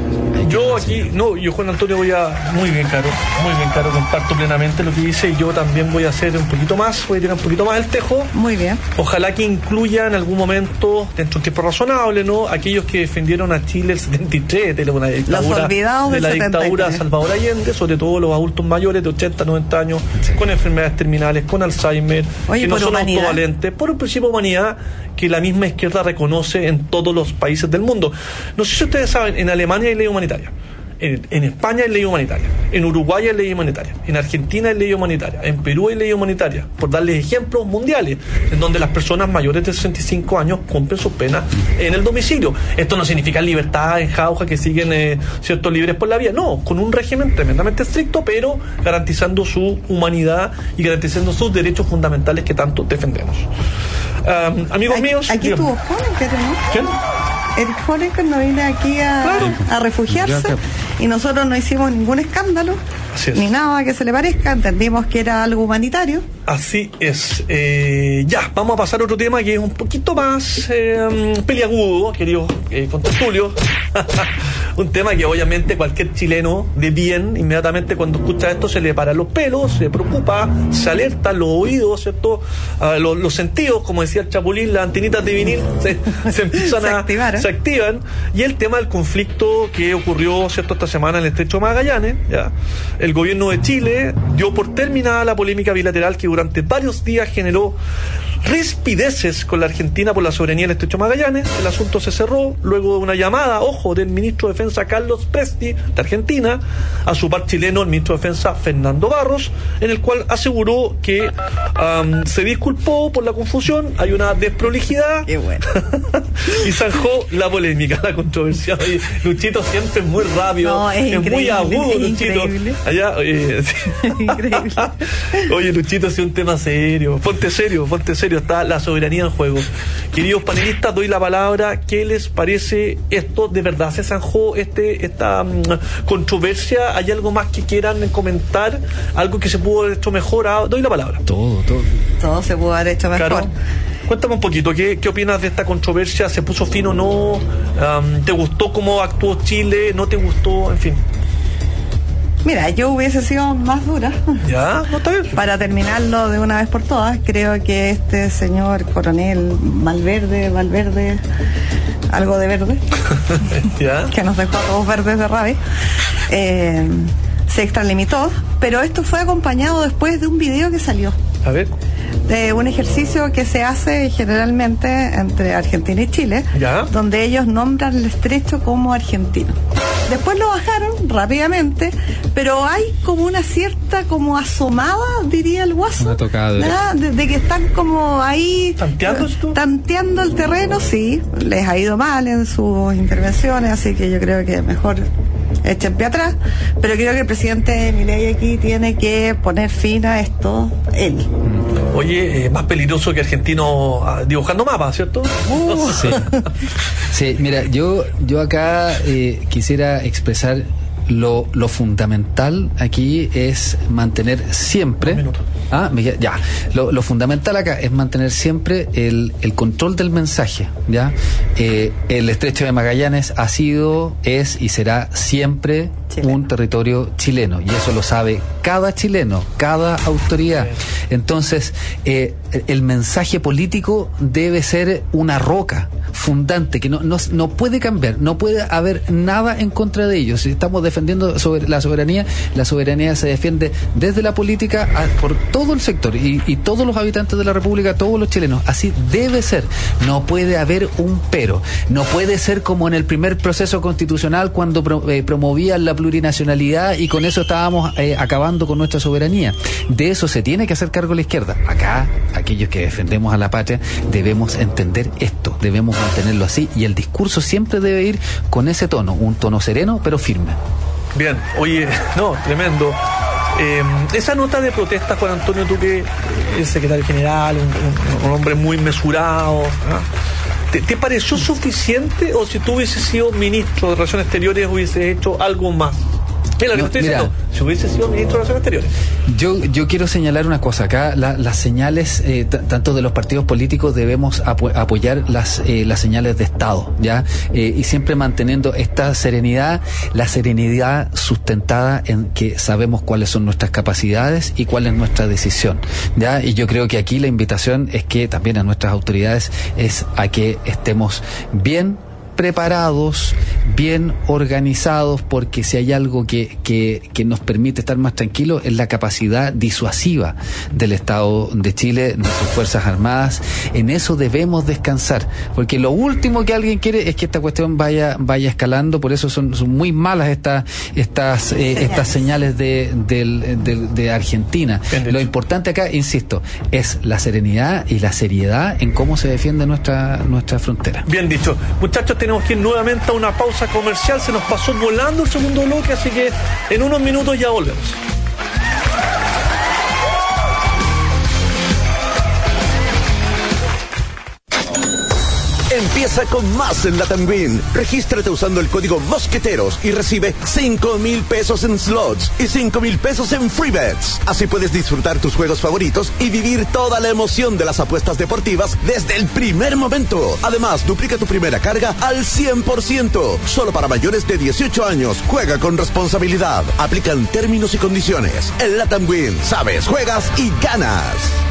Yo aquí, no, yo Juan Antonio voy a, muy bien Caro, muy bien Caro, comparto plenamente lo que dice y yo también voy a hacer un poquito más, voy a tirar un poquito más el tejo. Muy bien. Ojalá que incluya en algún momento, dentro de un tiempo razonable, ¿no?, aquellos que defendieron a Chile el setenta y tres, de la dictadura, olvidados de del la setenta y tres. dictadura Salvador Allende, sobre todo los adultos mayores de ochenta, noventa años, con enfermedades terminales, con Alzheimer, Oye, que no por son humanidad. autovalentes, por un principio de humanidad que la misma izquierda reconoce en todos los países del mundo. No sé si ustedes saben, en Alemania hay ley humanitaria. En, en España hay ley humanitaria, en Uruguay hay ley humanitaria, en Argentina hay ley humanitaria, en Perú hay ley humanitaria, por darles ejemplos mundiales, en donde las personas mayores de sesenta y cinco años cumplen sus penas en el domicilio. Esto no significa libertad en jauja que siguen eh, ciertos libres por la vía, no, con un régimen tremendamente estricto, pero garantizando su humanidad y garantizando sus derechos fundamentales que tanto defendemos. Um, amigos Aquí- míos, Aquí díganme. estuvo Honecker, ¿no? ¿Quién? Eric Honecker no viene aquí a, Claro. a refugiarse y nosotros no hicimos ningún escándalo Así es. ni nada que se le parezca, entendimos que era algo humanitario. Así es. Eh, ya, vamos a pasar a otro tema que es un poquito más eh, peliagudo, queridos eh, contertulios. un tema que obviamente cualquier chileno de bien, inmediatamente cuando escucha esto se le paran los pelos, se preocupa, se alerta los oídos, ¿cierto? Uh, los, los sentidos, como decía el Chapulín, las antenitas de vinil se, se empiezan se a activaron. se activan. Y el tema del conflicto que ocurrió, ¿cierto?, esta semana en el Estrecho de Magallanes, ¿ya? El gobierno de Chile dio por terminada la polémica bilateral que durante varios días generó rispideces con la Argentina por la soberanía del Estrecho de Magallanes. El asunto se cerró luego de una llamada, ojo, del ministro de Defensa Carlos Presti de Argentina a su par chileno, el ministro de Defensa Fernando Barros, en el cual aseguró que um, se disculpó por la confusión, hay una desprolijidad. Qué bueno. Y zanjó la polémica, la controversia. Oye, Luchito siempre es muy rápido, no, es, es muy agudo, es Luchito. Increíble. Allá, oye, sí. Increíble. Oye, Luchito, es un tema serio. Ponte serio, ponte serio. Está la soberanía en juego. Queridos panelistas, doy la palabra. ¿Qué les parece esto? ¿De verdad se zanjó este esta um, controversia? ¿Hay algo más que quieran comentar? ¿Algo que se pudo haber hecho mejor? Ah, doy la palabra. Todo, todo. Todo se pudo haber hecho mejor. Claro. Cuéntame un poquito, ¿qué, ¿qué opinas de esta controversia? ¿Se puso fin o no? Um, ¿Te gustó cómo actuó Chile? ¿No te gustó? En fin. Mira, yo hubiese sido más dura. Ya, no está bien. Para terminarlo de una vez por todas, creo que este señor coronel Valverde, Valverde, algo de verde, ¿Ya? que nos dejó a todos verdes de rabia, eh, se extralimitó, pero esto fue acompañado después de un video que salió. A ver. De un ejercicio que se hace generalmente entre Argentina y Chile, ¿Ya? donde ellos nombran el estrecho como argentino. Después lo bajaron rápidamente, pero hay como una cierta como asomada, diría el Guaso, una tocada de, de que están como ahí ¿Tanteando esto? tanteando el terreno. Sí, les ha ido mal en sus intervenciones, así que yo creo que mejor echen pie atrás, pero creo que el presidente Milei aquí tiene que poner fin a esto él. Oye, eh, más peligroso que argentino ah, dibujando mapas, ¿cierto? Uh. Sí. Sí, mira, yo, yo acá eh, quisiera expresar lo, lo fundamental aquí es mantener siempre. Un minuto. Ah, ya, ya. Lo, lo fundamental acá es mantener siempre el, el control del mensaje, ¿ya? Eh, el Estrecho de Magallanes ha sido, es y será siempre chileno. Un territorio chileno, y eso lo sabe cada chileno, cada autoridad. Entonces, eh, el mensaje político debe ser una roca fundante que no, no, no puede cambiar, no puede haber nada en contra de ellos. Si estamos defendiendo sobre la soberanía, la soberanía se defiende desde la política a, por todo el sector y, y todos los habitantes de la República, todos los chilenos. Así debe ser. No puede haber un pero. No puede ser como en el primer proceso constitucional cuando pro, eh, promovían la plurinacionalidad y con eso estábamos eh, acabando con nuestra soberanía. De eso se tiene que hacer cargo la izquierda. Acá, aquellos que defendemos a la patria, debemos entender esto, debemos mantenerlo así, y el discurso siempre debe ir con ese tono, un tono sereno pero firme. Bien, oye, no, tremendo. Eh, esa nota de protesta, Juan Antonio, tú que eres secretario general, un, un, un hombre muy mesurado, ¿no? ¿Te, ¿Te pareció suficiente, o si tú hubieses sido ministro de Relaciones Exteriores hubieses hecho algo más? Mira, lo que No, estoy mira, diciendo, si hubiese sido ministro de Relaciones Exteriores. Yo, yo quiero señalar una cosa acá, la, las señales, eh, t- tanto de los partidos políticos debemos apo- apoyar las, eh, las señales de Estado, ¿ya? Eh, y siempre manteniendo esta serenidad, la serenidad sustentada en que sabemos cuáles son nuestras capacidades y cuál es nuestra decisión, ¿ya? Y yo creo que aquí la invitación es que también a nuestras autoridades es a que estemos bien preparados, bien organizados, porque si hay algo que, que, que nos permite estar más tranquilos es la capacidad disuasiva del Estado de Chile, de sus Fuerzas Armadas. En eso debemos descansar, porque lo último que alguien quiere es que esta cuestión vaya vaya escalando. Por eso son, son muy malas estas estas eh, señales. estas señales de, de, de, de Argentina. Lo importante acá, insisto, es la serenidad y la seriedad en cómo se defiende nuestra nuestra frontera. Bien dicho. Muchachos, tenemos que ir nuevamente a una pausa comercial. Se nos pasó volando el segundo bloque, así que en unos minutos ya volvemos. empieza con más en Latam Win. Regístrate usando el código Mosqueteros y recibe cinco mil pesos en slots y cinco mil pesos en free bets. Así puedes disfrutar tus juegos favoritos y vivir toda la emoción de las apuestas deportivas desde el primer momento. Además, duplica tu primera carga al cien por ciento. Solo para mayores de dieciocho años. Juega con responsabilidad. Aplican términos y condiciones. El Latam Win. Sabes, juegas y ganas.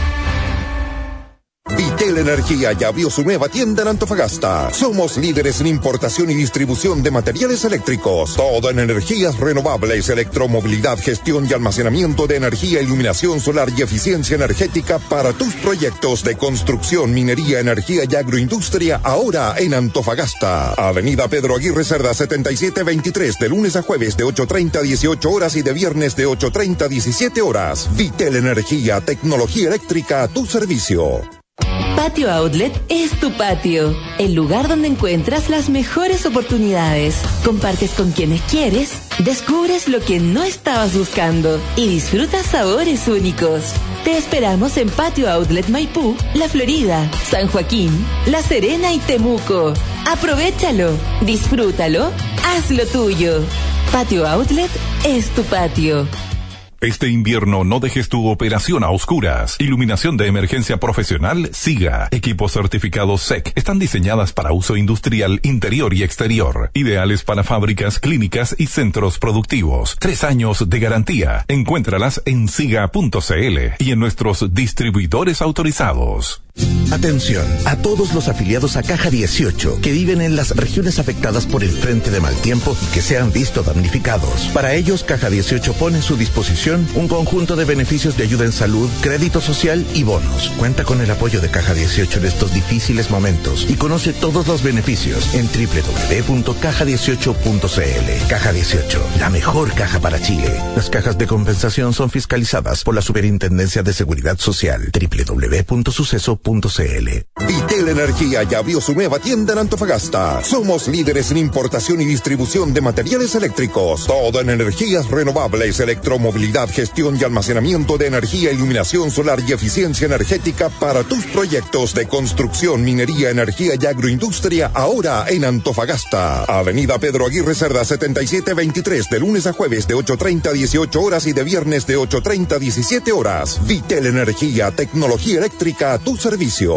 Vitel Energía ya abrió su nueva tienda en Antofagasta. Somos líderes en importación y distribución de materiales eléctricos. Todo en energías renovables, electromovilidad, gestión y almacenamiento de energía, iluminación solar y eficiencia energética para tus proyectos de construcción, minería, energía y agroindustria, ahora en Antofagasta. Avenida Pedro Aguirre Cerda setenta y siete veintitrés, de lunes a jueves de ocho treinta a dieciocho horas y de viernes de ocho treinta a diecisiete horas. Vitel Energía, tecnología eléctrica a tu servicio. Patio Outlet es tu patio, el lugar donde encuentras las mejores oportunidades, compartes con quienes quieres, descubres lo que no estabas buscando y disfrutas sabores únicos. Te esperamos en Patio Outlet Maipú, La Florida, San Joaquín, La Serena y Temuco. Aprovechalo, disfrútalo, hazlo tuyo. Patio Outlet es tu patio. Este invierno no dejes tu operación a oscuras. Iluminación de emergencia profesional SIGA. Equipos certificados S E C. Están diseñadas para uso industrial interior y exterior. Ideales para fábricas, clínicas y centros productivos. Tres años de garantía. Encuéntralas en siga punto cl y en nuestros distribuidores autorizados. Atención a todos los afiliados a Caja dieciocho que viven en las regiones afectadas por el frente de mal tiempo y que se han visto damnificados. Para ellos, Caja dieciocho pone a su disposición un conjunto de beneficios de ayuda en salud, crédito social y bonos. Cuenta con el apoyo de Caja dieciocho en estos difíciles momentos y conoce todos los beneficios en doble u doble u doble u punto caja dieciocho punto cl. Caja dieciocho, la mejor caja para Chile. Las cajas de compensación son fiscalizadas por la Superintendencia de Seguridad Social. doble u doble u doble u punto suceso punto cl. Vitel Energía ya abrió su nueva tienda en Antofagasta. Somos líderes en importación y distribución de materiales eléctricos. Todo en energías renovables, electromovilidad, gestión y almacenamiento de energía, iluminación solar y eficiencia energética para tus proyectos de construcción, minería, energía y agroindustria, ahora en Antofagasta. Avenida Pedro Aguirre Cerda setenta y siete veintitrés, de lunes a jueves de ocho treinta a dieciocho horas y de viernes de ocho treinta a diecisiete horas. Vitel Energía, tecnología eléctrica a tu servicio.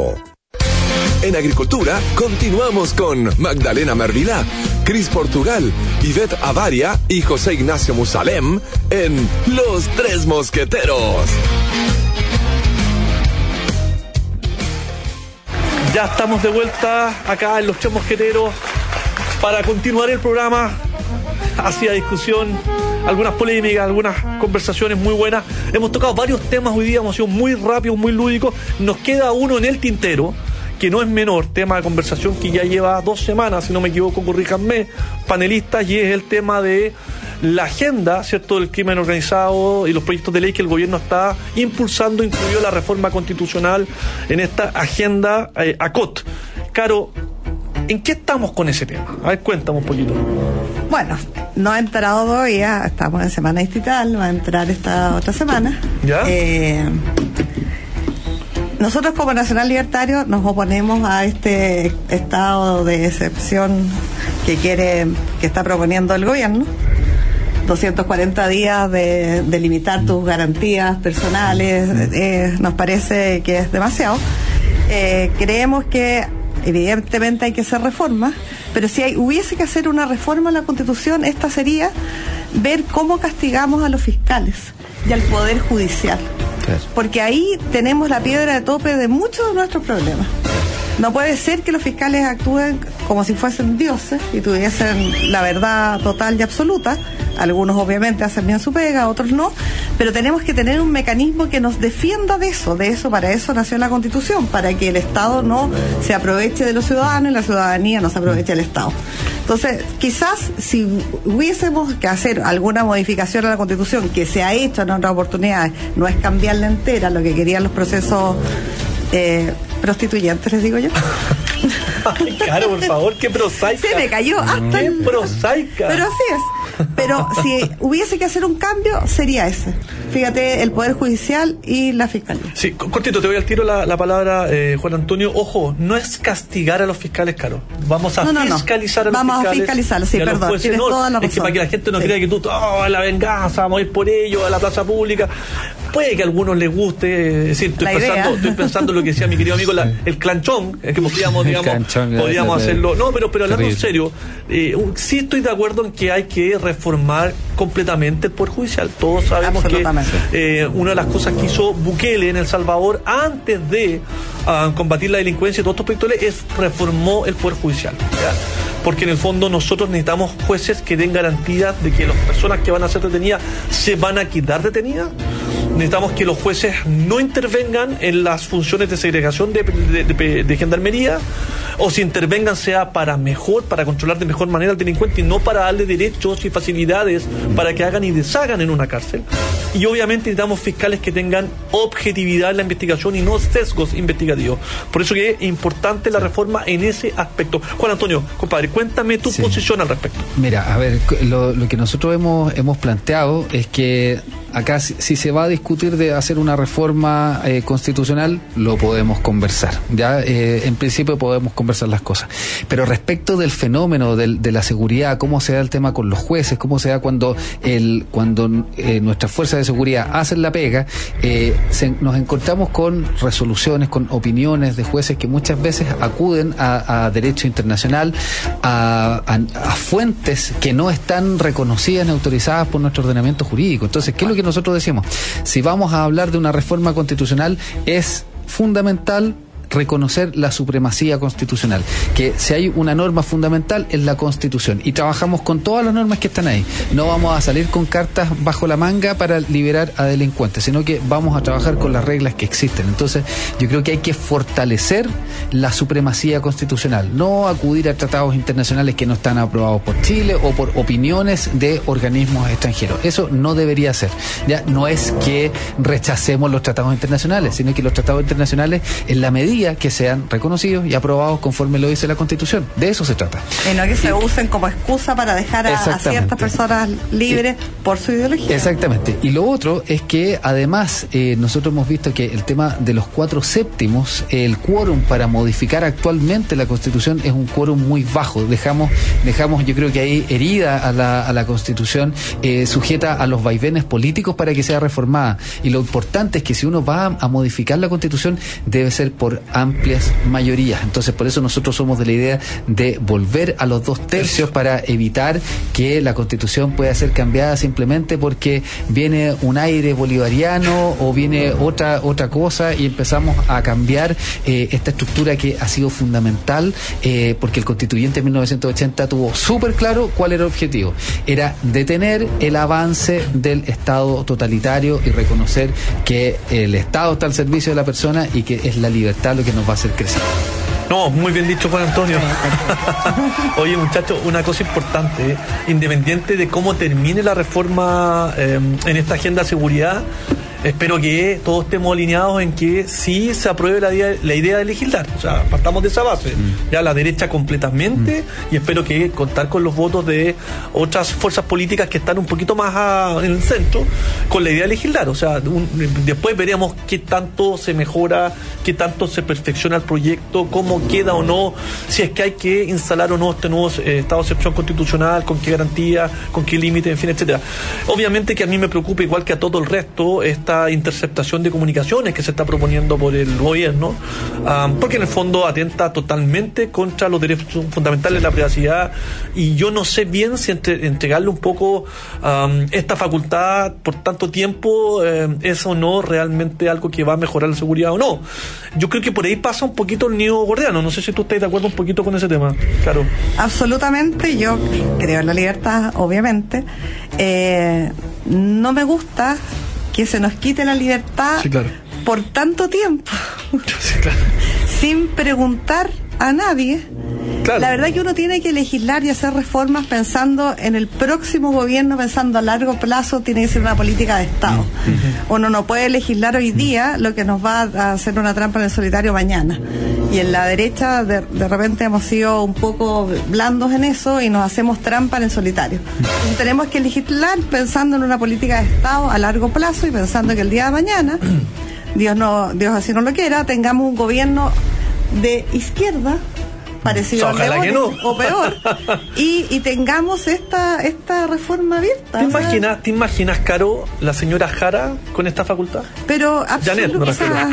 En Agricultura, continuamos con Magdalena Mervilá, Cris Portugal, Ivette Avaria y José Ignacio Musalem en Los Tres Mosqueteros. Ya estamos de vuelta acá en Los Tres Mosqueteros para continuar el programa hacia discusión, algunas polémicas, algunas conversaciones muy buenas. Hemos tocado varios temas hoy día, hemos sido muy rápidos, muy lúdicos. Nos queda uno en el tintero, que no es menor, tema de conversación que ya lleva dos semanas, si no me equivoco, corríjanme, panelistas, y es el tema de la agenda, ¿cierto?, del crimen organizado y los proyectos de ley que el gobierno está impulsando, incluyó la reforma constitucional en esta agenda eh, A C O T. Caro, ¿en qué estamos con ese tema? A ver, cuéntame un poquito. Bueno, no ha entrado todavía, estamos en semana distrital, va a entrar esta otra semana. ¿Ya? Eh, nosotros como Nacional Libertario nos oponemos a este estado de excepción que quiere, que está proponiendo el gobierno. doscientos cuarenta días de, de limitar tus garantías personales, eh, nos parece que es demasiado. Eh, creemos que evidentemente hay que hacer reformas, pero si hay, hubiese que hacer una reforma a la Constitución, esta sería ver cómo castigamos a los fiscales y al Poder Judicial. Claro. Porque ahí tenemos la piedra de tope de muchos de nuestros problemas. No puede ser que los fiscales actúen como si fuesen dioses y tuviesen la verdad total y absoluta. Algunos obviamente hacen bien su pega, otros no, pero tenemos que tener un mecanismo que nos defienda de eso, de eso, para eso nació la Constitución, para que el Estado no se aproveche de los ciudadanos y la ciudadanía no se aproveche del Estado. Entonces, quizás si hubiésemos que hacer alguna modificación a la Constitución, que se ha hecho en otras oportunidades, no es cambiarla entera, lo que querían los procesos eh, prostituyentes, les digo yo. Ay, claro, por favor, qué prosaica. Se me cayó hasta qué el... prosaica. Pero así es. Pero si hubiese que hacer un cambio, sería ese. Fíjate, el Poder Judicial y la Fiscalía. Sí, cortito, te voy al tiro la, la palabra, eh, Juan Antonio. Ojo, no es castigar a los fiscales, Caro. Vamos a no, no, fiscalizar no. a los Vamos fiscales. Vamos a fiscalizarlo, sí, perdón. Jueces, tienes no, toda la razón. Es que para que la gente no sí. crea que tú, oh, la venganza, vamos a ir por ello a la plaza pública. Puede que a algunos les guste, es decir, estoy, pensando, estoy pensando lo que decía mi querido amigo, la, el clanchón, es que podríamos, digamos, canchón, podríamos hacerlo. No, pero, pero hablando en serio, eh, sí estoy de acuerdo en que hay que reformar completamente el Poder Judicial. Todos sabemos que eh, una de las cosas que hizo Bukele en El Salvador antes de uh, combatir la delincuencia y todos estos proyectos es reformó el Poder Judicial, ¿ya? Porque en el fondo nosotros necesitamos jueces que den garantías de que las personas que van a ser detenidas se van a quedar detenidas. Necesitamos que los jueces no intervengan en las funciones de segregación de, de, de, de gendarmería, o si intervengan sea para mejor, para controlar de mejor manera al delincuente y no para darle derechos y facilidades para que hagan y deshagan en una cárcel. Y obviamente necesitamos fiscales que tengan objetividad en la investigación y no sesgos investigativos. Por eso que es importante la reforma en ese aspecto. Juan Antonio, compadre, cuéntame tu sí. posición al respecto. Mira, a ver, lo, lo que nosotros hemos, hemos planteado es que acá si, si se va a discutir de hacer una reforma eh, constitucional, lo podemos conversar. Ya eh, en principio podemos conversar las cosas. Pero respecto del fenómeno del, de la seguridad, cómo se da el tema con los jueces, cómo se da cuando el cuando eh, nuestras fuerzas de seguridad hacen la pega, eh, se, nos encontramos con resoluciones, con opiniones de jueces que muchas veces acuden a, a derecho internacional, a, a, a fuentes que no están reconocidas ni autorizadas por nuestro ordenamiento jurídico. Entonces, ¿qué es lo que nosotros decimos? Si vamos a hablar de una reforma constitucional, es fundamental reconocer la supremacía constitucional, que si hay una norma fundamental es la Constitución, y trabajamos con todas las normas que están ahí. No vamos a salir con cartas bajo la manga para liberar a delincuentes, sino que vamos a trabajar con las reglas que existen. Entonces yo creo que hay que fortalecer la supremacía constitucional, no acudir a tratados internacionales que no están aprobados por Chile o por opiniones de organismos extranjeros. Eso no debería ser. Ya no es que rechacemos los tratados internacionales, sino que los tratados internacionales, en la medida que sean reconocidos y aprobados conforme lo dice la Constitución. De eso se trata. Y no que se y, usen como excusa para dejar a, a ciertas personas libres y, por su ideología. Exactamente. Y lo otro es que además eh, nosotros hemos visto que el tema de los cuatro séptimos, el quórum para modificar actualmente la Constitución es un quórum muy bajo. Dejamos, dejamos yo creo que ahí herida a la, a la Constitución, eh, sujeta a los vaivenes políticos para que sea reformada. Y lo importante es que si uno va a, a modificar la Constitución, debe ser por amplias mayorías. Entonces, por eso nosotros somos de la idea de volver a los dos tercios para evitar que la Constitución pueda ser cambiada simplemente porque viene un aire bolivariano o viene otra otra cosa y empezamos a cambiar eh, esta estructura que ha sido fundamental, eh, porque el constituyente en mil novecientos ochenta tuvo súper claro cuál era el objetivo. Era detener el avance del Estado totalitario y reconocer que el Estado está al servicio de la persona y que es la libertad lo que nos va a hacer crecer. No, muy bien dicho, Juan Antonio. Oye, muchachos, una cosa importante, ¿eh? Independiente de cómo termine la reforma eh, en esta agenda de seguridad, espero que todos estemos alineados en que sí se apruebe la idea, la idea de legislar. O sea, partamos de esa base. Mm. Ya la derecha completamente, mm. y espero que contar con los votos de otras fuerzas políticas que están un poquito más a, en el centro con la idea de legislar. O sea, un, después veremos qué tanto se mejora, qué tanto se perfecciona el proyecto, cómo queda o no, si es que hay que instalar o no este nuevo eh, estado de excepción constitucional, con qué garantía, con qué límite, en fin, etcétera. Obviamente que a mí me preocupa, igual que a todo el resto, esta interceptación de comunicaciones que se está proponiendo por el gobierno, um, porque en el fondo atenta totalmente contra los derechos fundamentales de la privacidad, y yo no sé bien si entre, entregarle un poco um, esta facultad por tanto tiempo eh, es o no realmente algo que va a mejorar la seguridad o no. Yo creo que por ahí pasa un poquito el nido gordiano. No sé si tú estás de acuerdo un poquito con ese tema, claro. Absolutamente, yo creo en la libertad, obviamente. Eh, no me gusta que se nos quite la libertad, sí, claro, por tanto tiempo, sí, claro, sin preguntar a nadie Claro. La verdad que uno tiene que legislar y hacer reformas pensando en el próximo gobierno, pensando a largo plazo, tiene que ser una política de Estado. Uh-huh. Uno no puede legislar hoy día lo que nos va a hacer una trampa en el solitario mañana. Y en la derecha de, de repente hemos sido un poco blandos en eso y nos hacemos trampa en el solitario. Entonces tenemos que legislar pensando en una política de Estado a largo plazo y pensando que el día de mañana, Dios no, Dios así no lo quiera, tengamos un gobierno de izquierda parecido al de Boric, no. o peor, y, y tengamos esta esta reforma abierta. ¿Te imaginas, ¿Te imaginas, Caro, la señora Jara con esta facultad? Pero absolutamente. O sea,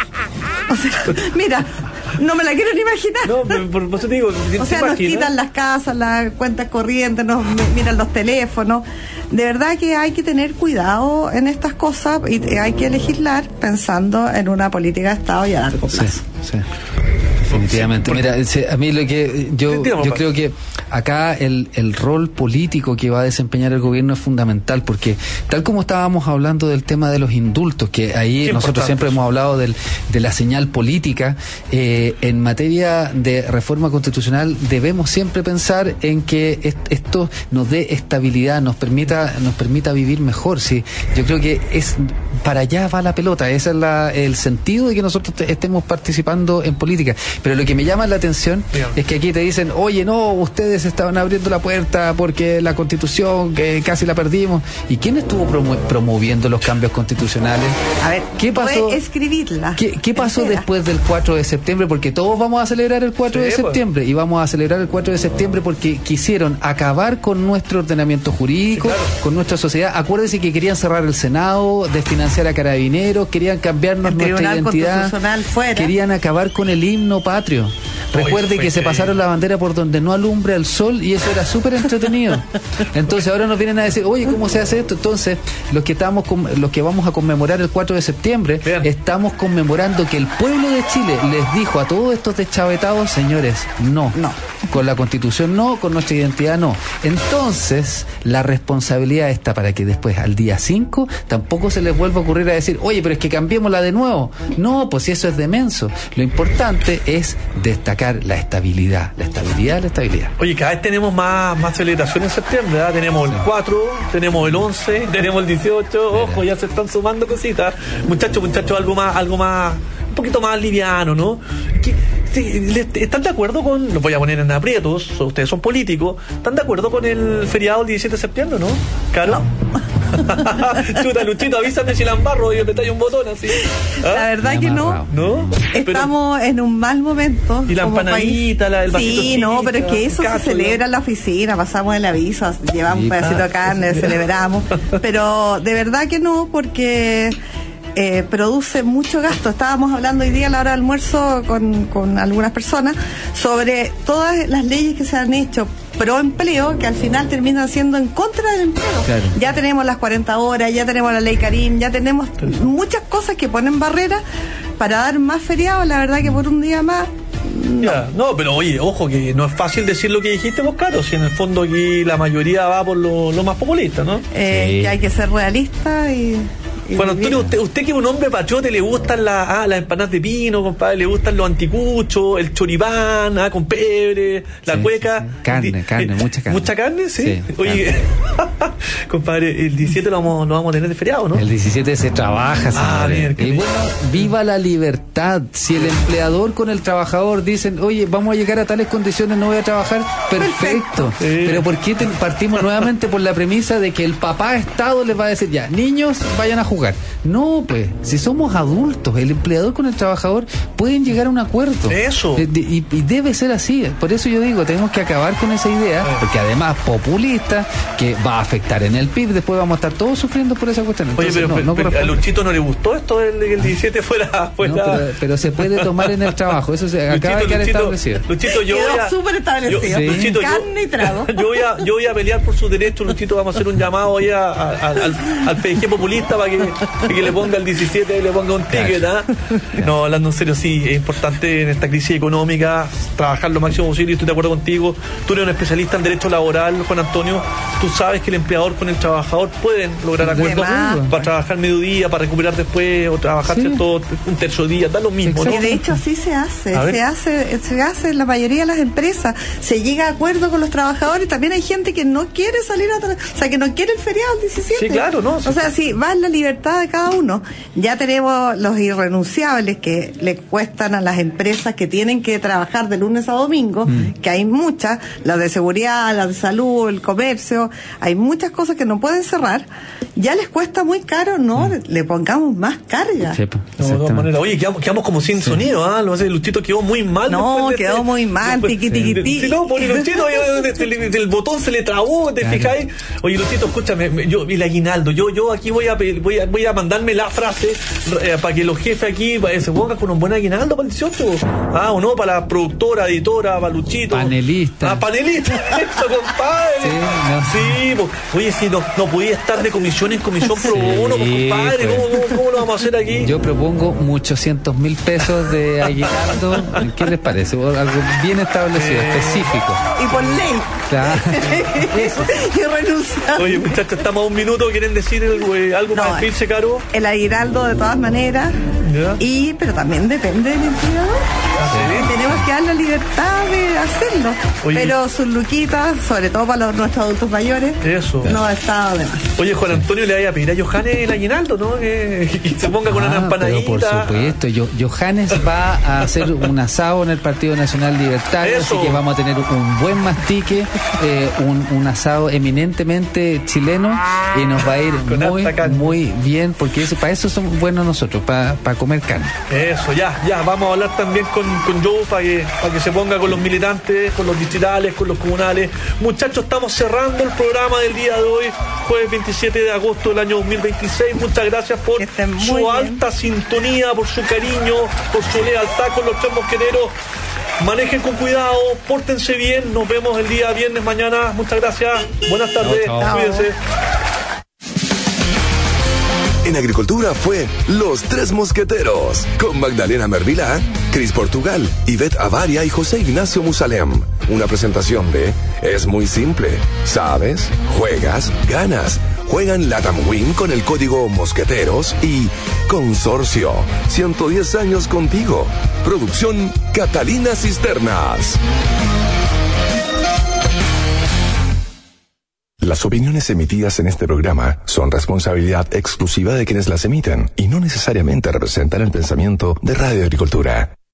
o sea, mira, no me la quiero ni imaginar. No, pero por, por eso te digo, ¿te o sea, imaginas? Nos quitan las casas, las cuentas corrientes, nos miran los teléfonos. De verdad que hay que tener cuidado en estas cosas y hay que legislar pensando en una política de Estado y a largo plazo. Sí, sí. Definitivamente. Mira, a mí lo que yo, yo creo que acá el, el rol político que va a desempeñar el gobierno es fundamental, porque tal como estábamos hablando del tema de los indultos, que ahí nosotros siempre hemos hablado del, de la señal política, eh, en materia de reforma constitucional debemos siempre pensar en que est, esto nos dé estabilidad, nos permita, nos permita vivir mejor. Sí, yo creo que es para allá va la pelota, ese es la, el sentido de que nosotros te, estemos participando en política. Pero lo que me llama la atención Bien. es que aquí te dicen, oye, no, ustedes estaban abriendo la puerta porque la Constitución que casi la perdimos. ¿Y quién estuvo promu- promoviendo los cambios constitucionales? A ver, ¿qué pasó? Escribirla. ¿Qué, qué pasó entera. después del cuatro de septiembre? Porque todos vamos a celebrar el cuatro sí, de septiembre pues. y vamos a celebrar el cuatro de septiembre porque quisieron acabar con nuestro ordenamiento jurídico, sí, claro. con nuestra sociedad. Acuérdense que querían cerrar el Senado, desfinanciar a Carabineros, querían cambiarnos el nuestra identidad, fuera. querían acabar con el himno patrio. Recuerde que se pasaron la bandera por donde no alumbra el sol y eso era súper entretenido. Entonces ahora nos vienen a decir, oye, ¿cómo se hace esto? Entonces, los que estamos los que vamos a conmemorar el cuatro de septiembre, Bien. estamos conmemorando que el pueblo de Chile les dijo a todos estos deschavetados, señores, no, no. Con la Constitución no, con nuestra identidad no. Entonces, la responsabilidad está para que después, al día cinco, tampoco se les vuelva a ocurrir a decir, oye, pero es que cambiémosla de nuevo. No, pues eso es demenso. Lo importante es destacar la estabilidad, la estabilidad, la estabilidad. Oye, cada vez tenemos más, más celebraciones en septiembre, ¿verdad? Tenemos el cuatro, tenemos el once, tenemos el dieciocho, ojo, ya se están sumando cositas. Muchachos, muchachos, algo más, algo más, un poquito más liviano, ¿no? ¿Qué, ¿Están de acuerdo con, los voy a poner en aprietos, ustedes son políticos, ¿están de acuerdo con el feriado del diecisiete de septiembre, no? ¿Claro? No. Chuta, Luchito, avísame si la embarro y me metáis un botón así. ¿Ah? La verdad que no. ¿No? Estamos pero, en un mal momento. Y la empanadita, la, el vasito Sí, chica, no, pero es que eso cacho, se celebra en la oficina, pasamos el aviso, llevamos sí, un pedacito de carne, celebramos. Pero de verdad que no, porque Eh, produce mucho gasto. Estábamos hablando hoy día a la hora del almuerzo con, con algunas personas sobre todas las leyes que se han hecho pro empleo que al final terminan siendo en contra del empleo. Claro. Ya tenemos las cuarenta horas, ya tenemos la ley Karim, ya tenemos muchas cosas que ponen barreras para dar más feriados. La verdad que por un día más no. Ya, no, pero oye, ojo que no es fácil decir lo que dijiste vos, Caro, si en el fondo aquí la mayoría va por lo, lo más populista, ¿no? Eh, sí. Que hay que ser realista y Bueno, Antonio, usted, usted que es un hombre pachote, le gustan la, ah, las empanadas de pino, compadre, le gustan los anticuchos, el choripán, ah, con pebre, la sí, cueca. Sí, sí. Carne, di, carne, eh, mucha carne. ¿Mucha carne? Sí. sí Oye, compadre, el diecisiete lo vamos, lo vamos a tener de feriado, ¿no? El diecisiete se trabaja, ah, bien, y bueno, viva la libertad. Si el empleador con el trabajador dicen, oye, vamos a llegar a tales condiciones, no voy a trabajar, perfecto. Sí. Pero ¿por qué te, partimos nuevamente por la premisa de que el papá Estado les va a decir, ya, niños, vayan a jugar? No, pues, si somos adultos, el empleador con el trabajador pueden llegar a un acuerdo. Eso. Eh, de, y, y debe ser así. Por eso yo digo, tenemos que acabar con esa idea, eh. porque además populista, que va a afectar en el P I B, después vamos a estar todos sufriendo por esa cuestión. Entonces, Oye, pero, no, pero, no a Luchito no le gustó esto del que el diecisiete fuera... fuera... No, pero, pero se puede tomar en el trabajo, eso se acaba de quedar establecido. Luchito, yo voy a... súper establecido. Yo, sí. Luchito, carne y trago. Yo voy, a, yo voy a pelear por sus derechos, Luchito, vamos a hacer un llamado ahí a, a, a, al, al P G populista para que que, que le ponga el diecisiete y le ponga un ticket, ¿ah? No, hablando en serio, sí, es importante en esta crisis económica trabajar lo máximo posible, y estoy de acuerdo contigo. Tú eres un especialista en derecho laboral, Juan Antonio. Tú sabes que el empleador con el trabajador pueden lograr acuerdos para trabajar mediodía, para recuperar después, o trabajar, sí, cierto, un tercio día, da lo mismo, ¿no? Y de hecho así se hace, se hace, se hace en la mayoría de las empresas. Se llega a acuerdo con los trabajadores. También hay gente que no quiere salir a tra- o sea, que no quiere el feriado el diecisiete. Sí, claro, ¿no? Sí. O sea, sí, va en la libertad de cada uno. Ya tenemos los irrenunciables que le cuestan a las empresas que tienen que trabajar de lunes a domingo, mm. que hay muchas, las de seguridad, las de salud, el comercio, hay muchas cosas que no pueden cerrar. Ya les cuesta muy caro, ¿no? Mm. Le pongamos más carga. Sí, no, de todas maneras. Oye, quedamos, quedamos como sin sí. sonido, ¿ah? ¿eh? Lo hace Luchito, quedó muy mal. No, de quedó este, muy mal, tiqui, tiqui, tiqui. Si no, pone Luchito, el botón se le trabó, ¿te claro. fijáis? Oye, Luchito, escúchame, yo, el aguinaldo, yo, yo aquí voy a, voy a, voy a mandarme la frase eh, para que los jefes aquí eh, se pongan con un buen aguinaldo para el dieciocho. Ah, o no, para la productora, editora, para Luchito. Panelista. Ah, panelista, eso, compadre. Sí, no. sí pues, oye, si no, no podía estar de comisión en comisión pro bono, sí, compadre, pues. ¿cómo, cómo, ¿cómo lo vamos a hacer aquí? Yo propongo muchocientos mil pesos de aguinaldo. ¿Qué les parece? Algo bien establecido, eh, específico. Y por ley. Claro. Y renunciar. Oye, muchachos, estamos a un minuto. ¿Quieren decir algo, eh, algo no, para despedirse, Caro? El aguinaldo de todas maneras. ¿Ya? Y, pero también depende del empleador. ¿Sí? Tenemos que dar la libertad de hacerlo. Oye. Pero sus luquitas, sobre todo para los, nuestros adultos mayores, eso no ha estado de más. Oye, Juan Antonio, le vaya a pedir a Johannes el aguinaldo, ¿no? Que, que se ponga con ah, una empanadita. Por supuesto, Yo, Johannes va a hacer un asado en el Partido Nacional Libertario, eso. Así que vamos a tener un buen mastique, eh, un, un asado eminentemente chileno, y nos va a ir muy, muy bien, porque eso, para eso somos buenos nosotros, para, para comer carne. Eso, ya, ya, vamos a hablar también con, con Joe para que, para que se ponga con los militantes, con los distritales, con los comunales. Muchachos, estamos cerrando el programa del día de hoy, jueves veintisiete de agosto del año dos mil veintiséis. Muchas gracias por su bien. alta sintonía, por su cariño, por su lealtad con los Tres Mosqueteros. Manejen con cuidado, pórtense bien, nos vemos el día viernes mañana. Muchas gracias, buenas tardes, chao, chao. Cuídense. En Agricultura fue Los Tres Mosqueteros, con Magdalena Mervilá, Cris Portugal, Ivette Avaria y José Ignacio Musalem. Una presentación de Es muy simple. ¿Sabes? Juegas, ganas. Juegan Latam Win con el código Mosqueteros y Consorcio. ciento diez años contigo. Producción Catalina Cisternas. Las opiniones emitidas en este programa son responsabilidad exclusiva de quienes las emiten y no necesariamente representan el pensamiento de Radio Agricultura.